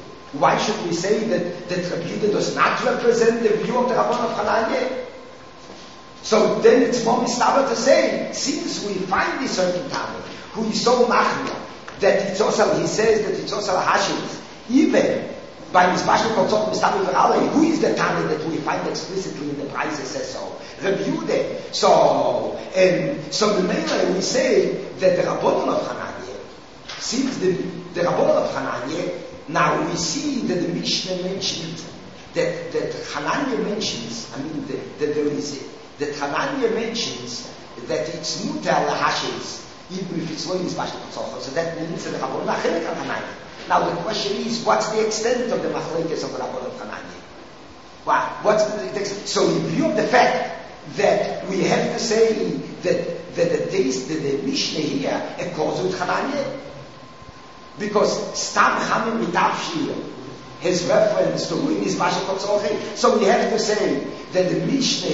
that Rabbi Yehuda does not represent the view of the Rabbanon of Hananiah? So then it's more mistaber to say, since we find this certain Tana, who is so machmir, that it's also, he says that it's also a Hashim, even by Mizbashim Kotzot Mistaber V'Alei, who is the Tana that we find explicitly in the Price says so? Rabbi Yehuda. So the Mela, we say that the Rabbanon of Hananiah, since the Rabbanon of Hananiah, now we see that the Mishnah mentioned, that Hananiah mentions, that there is that Hananiah mentions that it's mutar lahashes, even if it's lo Mizbashim Kotzot. So that means that the Rabbanon are chelik on Hananiah. Now the question is, what's the extent of the machlekes of the Rabbanon of Hananiah? What's the extent? So in view of the fact that we have to say that the Mishnah here accords with Hananiah, because Stam Chamin Mitavshir has reference to Lui Mizbashim Kotzorche, so we have to say that the Mishnah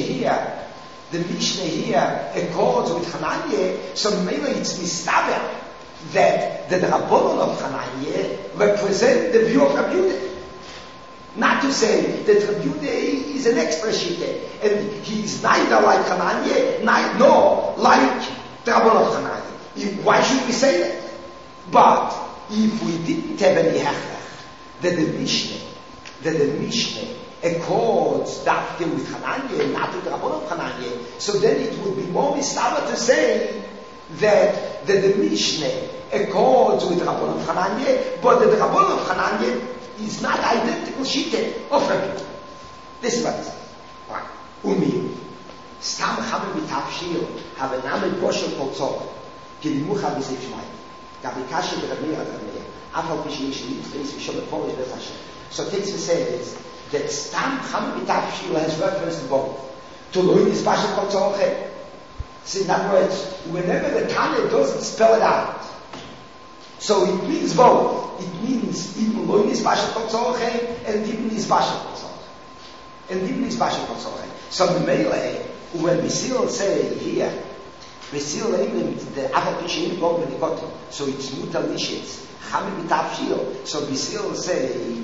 here accords with Hananiah, so maybe it's mistaber that the Rabbanon of Hananiah represent the view of Rabbi Yehuda. Not to say that Rabbi Yehuda is an extra shite, and he is neither like Hananiah, nor like the Rabbanon of Hananiah. Why should we say that? But if we didn't have any hechrach, that the Mishnah accords that with Hananiah, not with the Rabbanon of Hananiah, so then it would be more mistaber to say that the Mishnah accords with the Rabbanon of Hananiah, but the Rabbanon of Hananiah is not identical shite of Rabbi Yehuda. This is what it says. Right. Umi, Stam Chamin Mitavshir, have a name Boshel Kotzor, Kilimucha B'Seif Shmai, Gabi Kasher B'Rabmeir Adramir, Afal Pishiyish Yid, Face Vishol B'Polish B'Fashem. So Tetzvah says that Stam Chamin Mitavshir has reference to both. To Lui Mizbashim Kotzorche. So in other words, whenever the Tana doesn't spell it out, so it means both. It means even Lui Mizbashim Kotzorche and even Mizbashim Kotzorche. So the Melee, when we still say here, we still even the Afal Pishin Gog Menikotim, so it's Mutal Nishitz, Chamin Mitavshir, so we still say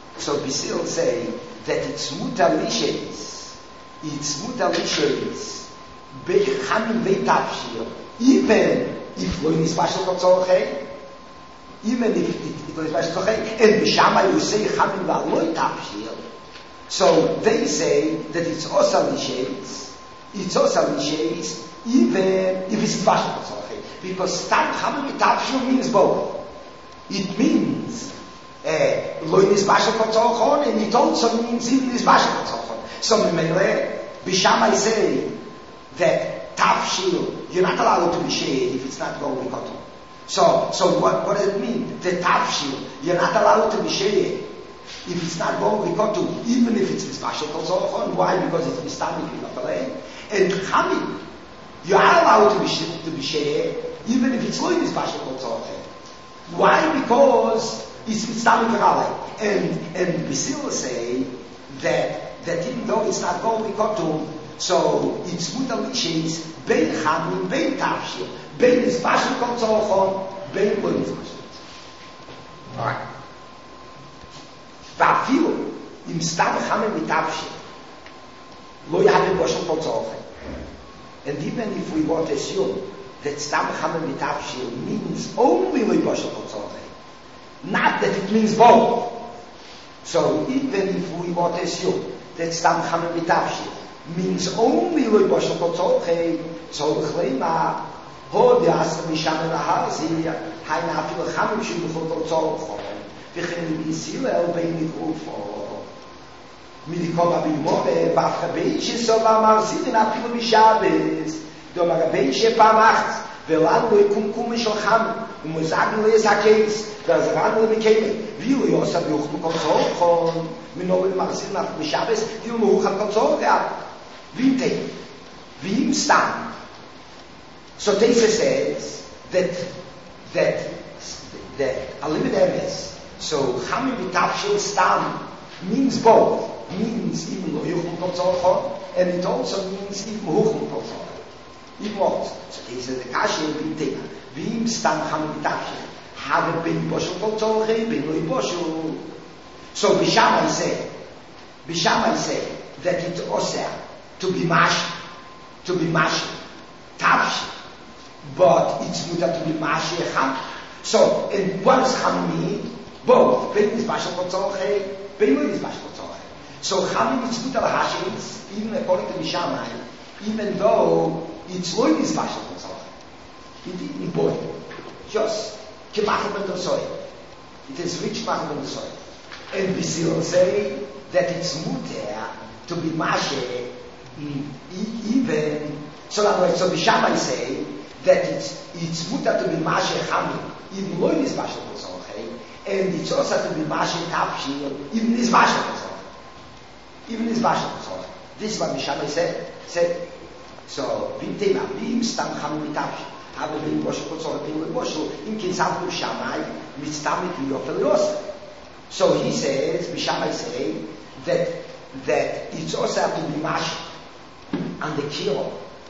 that it's Mutal Nishitz, Chamin Mitavshir, even if Lui Mizbashim Kotzorche, even if it was Mashtoche, and B'Shamai you say Chamin V'Aloi Tavshir, so they say that it's also Nishes, even if it's Mashtoche Kotzorche, because Stam Chamin Mitavshir means both. It means Loi Mizbashim Kotzorche, and it also means even Mizbashim Kotzorche. So B'Shamai say that Tavshir, you're not allowed to be shade if it's not going to Kotzorche. So what does it mean? The Tavshir, you're not allowed to be shayeh if it's not going to Kotu, even if it's Mizbashim Kotzorche. Why? Because it's Mistamik, you're not allowed. And Chamin, you are allowed to be shayeh even if it's Lui Mizbashim Kotzorche. Why? Because It's mistamik v'rale. And we still say that even though it's not going to kotum, so it's mutalishes bein chamim, bein tafshir, bein is bashim kol tzorchon, bein lo is bashim. Alright. Va'afilu, im stam chamim mitafshir, lo yavim bashim kol tzorchon. And even if we want to assume that stam chamim mitafshir means only lo bashim kol tzorchon, not that it means both. So even if we want to assume that stam chamim mitafshir means only loy bashal kol tzorchei, so l'chleima ho de'asra misham elahasi hayna afilu chamim shibufo kol tzorchon v'chen l'bisile bein l'grufo milikol abimore v'afcha be'ishe so v'amar zidin afilu mishabes d'omar be'ishe pa'amacht ve'lan loy kumkum mishal chamim u'mozagin lo'ez ha'keis ve'azran lo'mikeme v'yu yosa v'yuchlu kol tzorchon minol l'marzin af mishabes v'yu m'uchal kol tzorchei Vinte, vim stam. So Teisa says that alimid emes. So chamim v'tafshil stam means both. Means even lo yuchum kol tzorchon, and it also means even huchum kol tzorchon. Even what? So Teisa the kashi vinte. Vim stam chamim v'tafshil. Have been boshel kol tzorchon, been lo boshel. So Bishamai say that it oseh to be mash, tafsh, but it's mutar to be mash echam. So, and what does cham mean? Both. Bein is bashal kol tzorchei, bein is bashal kol tzorchei. So cham is mutar hashins, even according to Mishamai, even though it's loy is bashal kol tzorchei. In both. Just kemachim ben the soil. It is rich machim ben the soil. And we still say that it's mutar to be mash even so Bishamai say that it's mutar to be mashe chamim even loy is mashe kol and it's also to be mashe tafshil even is mashe kol this is what Bishamai said so v'tema v'im stam chamim mitafshil have been boshu kol boshu in kinsav Bishamai mitztamik v'yofel yosef. So he says Bishamai say that it's also to be mashe and the kilo,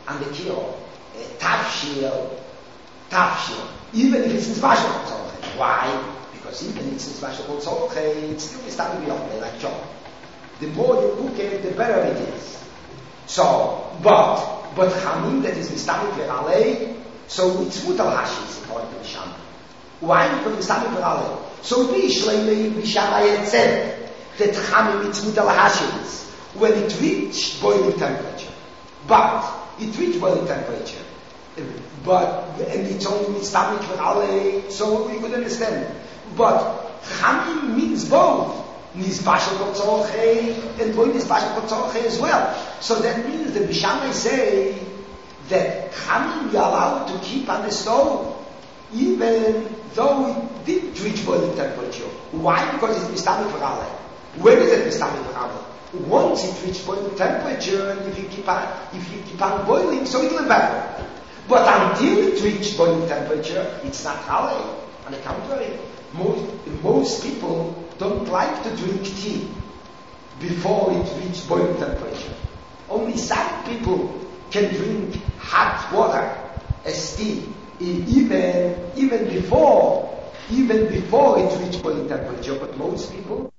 tafshil, even if it's in special tzorchei. Why? Because even if it's in special tzorchei, it's still starting to be off like John. The more you cook it, the better it is. So, but chamim that is mistamik v'ralei, so it's mutar hashis according to the Shammai. Why? Because mistamik v'ralei. So Bishamai said that chamim it's mutar hashis when it reached boiling temperature. But it reached boiling temperature. And it's only mistamik v'ralei, so we could understand. But chamim means both. Nis bashal kol tzorchei and boy nis bashal kol tzorchei as well. So that means that Bishamai say that chamim you're allowed to keep on the stove even though it didn't reach boiling temperature. Why? Because it's mistamik v'ralei. Where is it mistamik v'ralei? Once it reaches boiling temperature, and if you keep on boiling, so it'll evaporate. But until it reaches boiling temperature, it's not ralei. On the contrary, most people don't like to drink tea before it reaches boiling temperature. Only some people can drink hot water as tea, even before it reaches boiling temperature. But most people